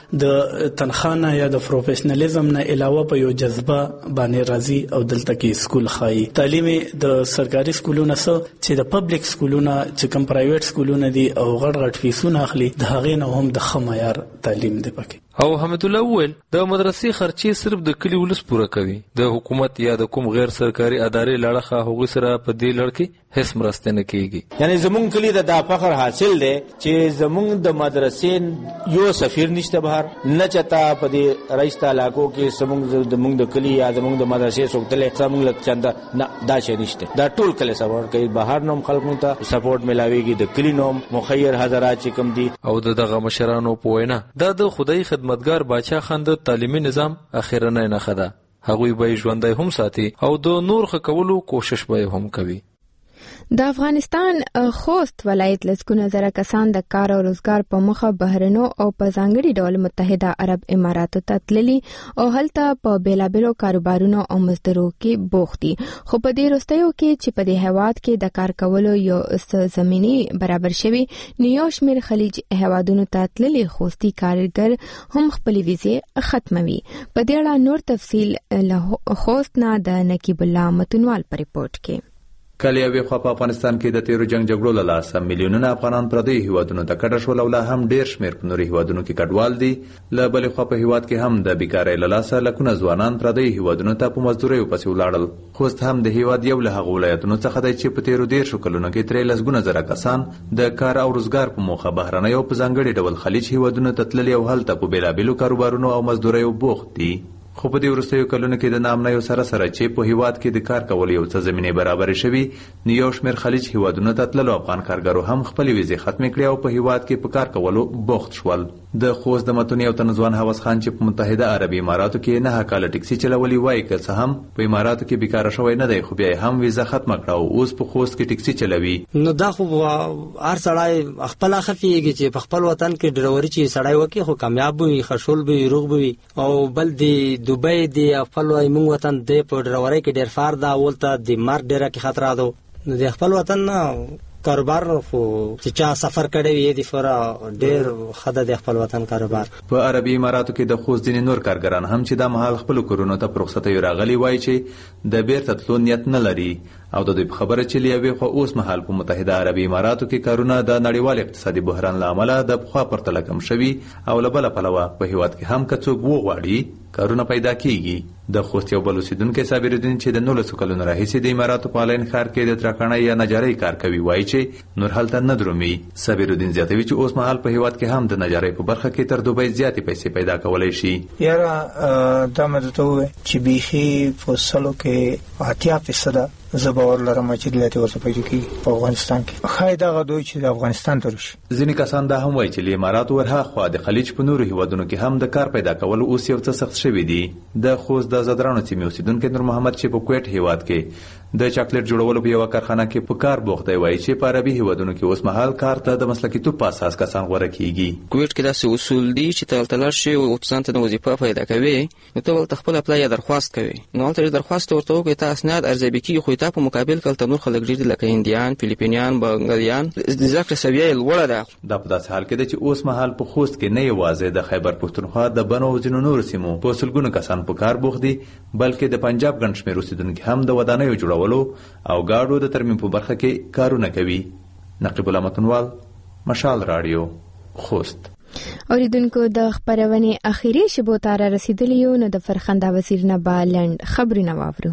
د تنخانه یا د پروفیشنالیزم نه علاوه په یو جذبه باندې راځي او دلته کې سکول خایي. تعلیم د سرکاري سکولونو سره چې د پبلک سکولونو چې کوم پرایویټ سکولونه دي او غټ غټ فیسونه اخلي د هغې نه هم د ښه معیار تعلیم دی پکې. او حمد الله وویل د مدرسې خرچې صرف د کلي ولس پوره کوي، د حکومت یا د کوم غیر سرکاري ادارې لړخه هغوی سره په دې لړ کې هیڅ مرسته نه کیږي. یعنی زمونږ کلي د دا فخر حاصل دی چې زمونږ د مدرسې یو سفیر نشته بهر نه چتا په دې رئیسته علاقو کې زمونږ د مونږ د کلي یا زمونږ د مدرسې څوک تللی زمونږ له چنده نه دا شی نشته. دا ټول کلی سپورټ کوي، بهر نوم خلکو ته سپورټ ملاویږي، د کلي نوم مخیر حضرات چې کوم دي. او د دغه مشرانو په وینا دا د خدای خدمتګار باچا خان د تعلیمي نظام اخیرنۍ نښه ده. هغوی به یې ژوندی هم ساتي او د نور ښه کولو کوشش به یې هم کوي. د افغانستان خوست ولایت لسګونه زره کسان د کار او روزګار په مخه بهرنو او په ځانګړي ډول متحده عرب اماراتو ته تللي او هلته په بیلابیلو کاروبارونو او مزدورو کې بوخت دي. خو په دې وروستیو کې چې په دې هیواد کې د کار کولو یو زمینی برابر شوی نو یو شمېر خلیج هیوادونو ته تللي خوستي کارګر هم خپلې ویزې ختموي. په دې اړه نور تفصیل له خوست نه د نقیب الله متنوال په ریپورت کې. کله یوې خوا په افغانستان کې د تیرو جنگ جګړو له لاسه میلیونونه افغانان پردیو هیوادونو ته کډه شول او لا هم ډیر شمیر په نورو هیوادونو کې کډوال دي. له بلې خوا په هیواد کې هم د بیکارۍ له لاسه لکونه ځوانان پردیو هیوادونو ته په مزدوریو پسې ولاړل. خوست هم د هیواد یو له هغو ولایتونو څخه دی چې په تیرو دیرشو کلونو کې ترې لسګونه زره کسان د کار او روزګار په موخه بهرنیو په ځانګړي ډول خلیج هیوادونو ته تللي او هلته په بیلابیلو کاروبارونو او مزدوریو بوخت دي. خو په دې وروستیو کلونو کې د ناامنیو سره سره چې په هیواد کې د کار کولو یو څه زمینې برابرې شوي نو یو شمېر خلیج هیوادونو ته تللو افغان کارګرو هم خپلې ویزې ختمې کړې او په هیواد کې په کار کولو بوخت شول. د خوست د متون یو تن ځوان هوس خان چې په متحده عربي اماراتو کې نه کاله ټکسي چلولي وایي که څه هم په اماراتو کې بیکاره شوی نه دی خو بیا هم ویزه ختمه کړه او اوس په خوست کې ټکسي چلوي. نو دا خو هر سړی خپل خفيږي چې په خپل وطن کې ډروري چې سړی وکي خو کامیاب وي، خشول وي، روغ وي. او بل دی دوبۍ دی خپل وای مونږ وطن دی په ډروري کې ډیر فار دا ولته د مارک ډیره کې خطر راځو. نو د خپل وطن نه کاروبار خو چې چا سفر کړی وي د فورا ډیر خدای د خپل وطن کاروبار. په عربي اماراتو کې د خوست ځینې نور کارګران هم چې د مهال خپل کورونو ته په رخصتیو راغلي وایي چې د بیرته تلو نیت نه لري او د دوی په خبره چې لیوي خو اوس مهال په متحده عربي اماراتو کې کارونه د نړیوال اقتصادي بحران له امله د پخوا پرتله کم شوي او له بله پلوه په هیواد کې هم که څوک وغواړي کارونه پیدا کیږي. د خوست یو بل اوسیدونکی صابر الدین چې د نولسو کلونو راهیسې د اماراتو په آنلاین ښار کې د ترکاڼۍ یا نجارۍ کار کوي وایي چې نور هلته نه درومي. صابر الدین زیاتوي چې اوس مهال په هیواد کې هم د نجارۍ په برخه کې تر دوبۍ زیاتې پیسې پیدا کولی شي. یاره دا مې درته وویل چې بیخي په سلو کې اتیا فیصده زه باور لرم چې دلته ورته پیدا کیږي په افغانستان کې. ښایي دغه دوی چې د افغانستان ته راشي. ځینې کسان دا هم وایي چې له اماراتو ورهاخوا د خلیج په نورو هیوادونو کې هم د کار پیدا کول اوس یو څه سخت شوي دي. د خوست د زدرانو سیمې اوسیدونکی نور محمد چې په کویټ هیواد کې د چاکلیټ جوړولو په یوه کارخانه کې په کار بوخت دی وایي چې په عربي هیوادونو کې اوس مهال کار ته د مسلکیتوب په اساس کسان غوره کیږي. کویټ کې داسې اصول دي چې ته هلته لاړ شې او ځان ته وظیفه پیدا کوې نو ته هلته خپل اپلای یا درخواست کوې. نو هلته درخواست ورته وکړې ته اسناد ارزیابي کېږي خو تا په مقابل کې هلته نور خلک ډېر دي لکه هندیان، فلیپینیان، بنګالیان. د زده کړې سویه یې لوړه ده. دا په داسې حال کې ده چې اوس مهال په خوست کې نه یوازې د خیبر پښتونخوا د بنو او ځینو نورو سیمو په سلګونو کسان په کار بوخت دي بلکې د پنجاب ګڼ شمېر اوسیدونکي هم د ودانیو جوړولو او ګاډو د ترمیم په برخه کې کارونه کوي. نقیب الله متنوال، مشال رادیو، خوست. اوریدونکو د خبرونې اخیری شبو ته را رسیدلی یو نو د فرخنده وزیر نه به لنډ خبرونه واورو.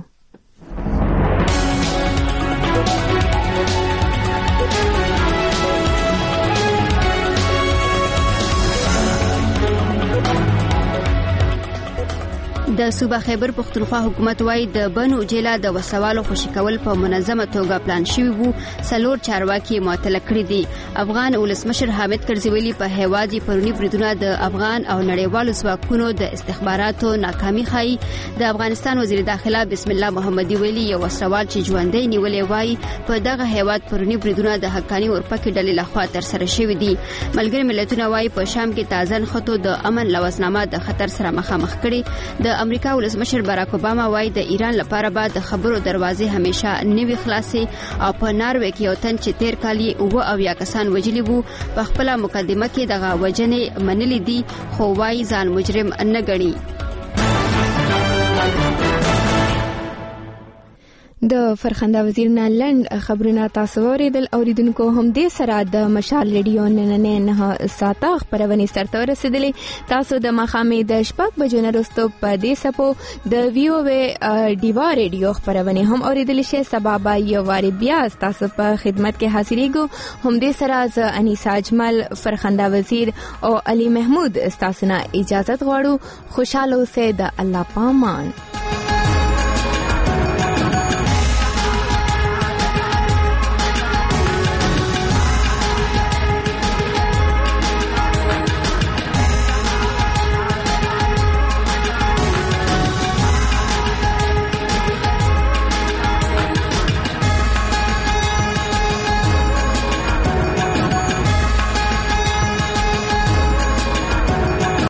د صوبه خیبر پښتونخوا حکومت وايي د بنو جیلا د وسوالو خوشی کول په منظمه توګه پلان شوی وو. سلور چارواکي معطل کړی دي. افغان ولسمشر حامد کرزي ویلي په هیوادي پرونی بریدونه د افغان او نړیوالو ځواکونو د استخباراتو ناکامي ښایي. د افغانستان وزیر داخله بسم الله محمدي ویلي یو وسوال چې ژوندۍ نیولې وایي په دغه هیواد پرونی بریدونه د حقاني اورپکې ډلې لخوا ترسره شوي دي. ملګري ملتونه وايي په شام کې تازه نښتو د امن لوزنامه د خطر سره مخامخ کړي. د د امریکا ولسمشر باراک اوباما وايي د ایران لپاره به د خبرو دروازې همیشه نوي خلاصې او په ناروې کې یو تن چې تیر کال یې اووه اویا کسان وژلي وو په خپله مقدمه کې دغه وژنې منلي دي خو وايي ځان مجرم نه ګڼي. د فرخنده وزیر نه لند خبرونه تاسو اوریدل. اوریدونکو هم دې سره د مشال ریډیو نن نه ساته خبرونه سره رسیدلې. تاسو د مخامې د شپږ بجو نه وروسته په دې سپو د ویو و ډیوا ریډیو خبرونه هم اوریدل شي. سبب یو واری بیا تاسو په خدمت کې حاضرېږو. هم دې سره ز انیسا اجمل فرخنده وزیر او علي محمود تاسو نه اجازه غواړو. خوشاله اوسئ. د الله پامان.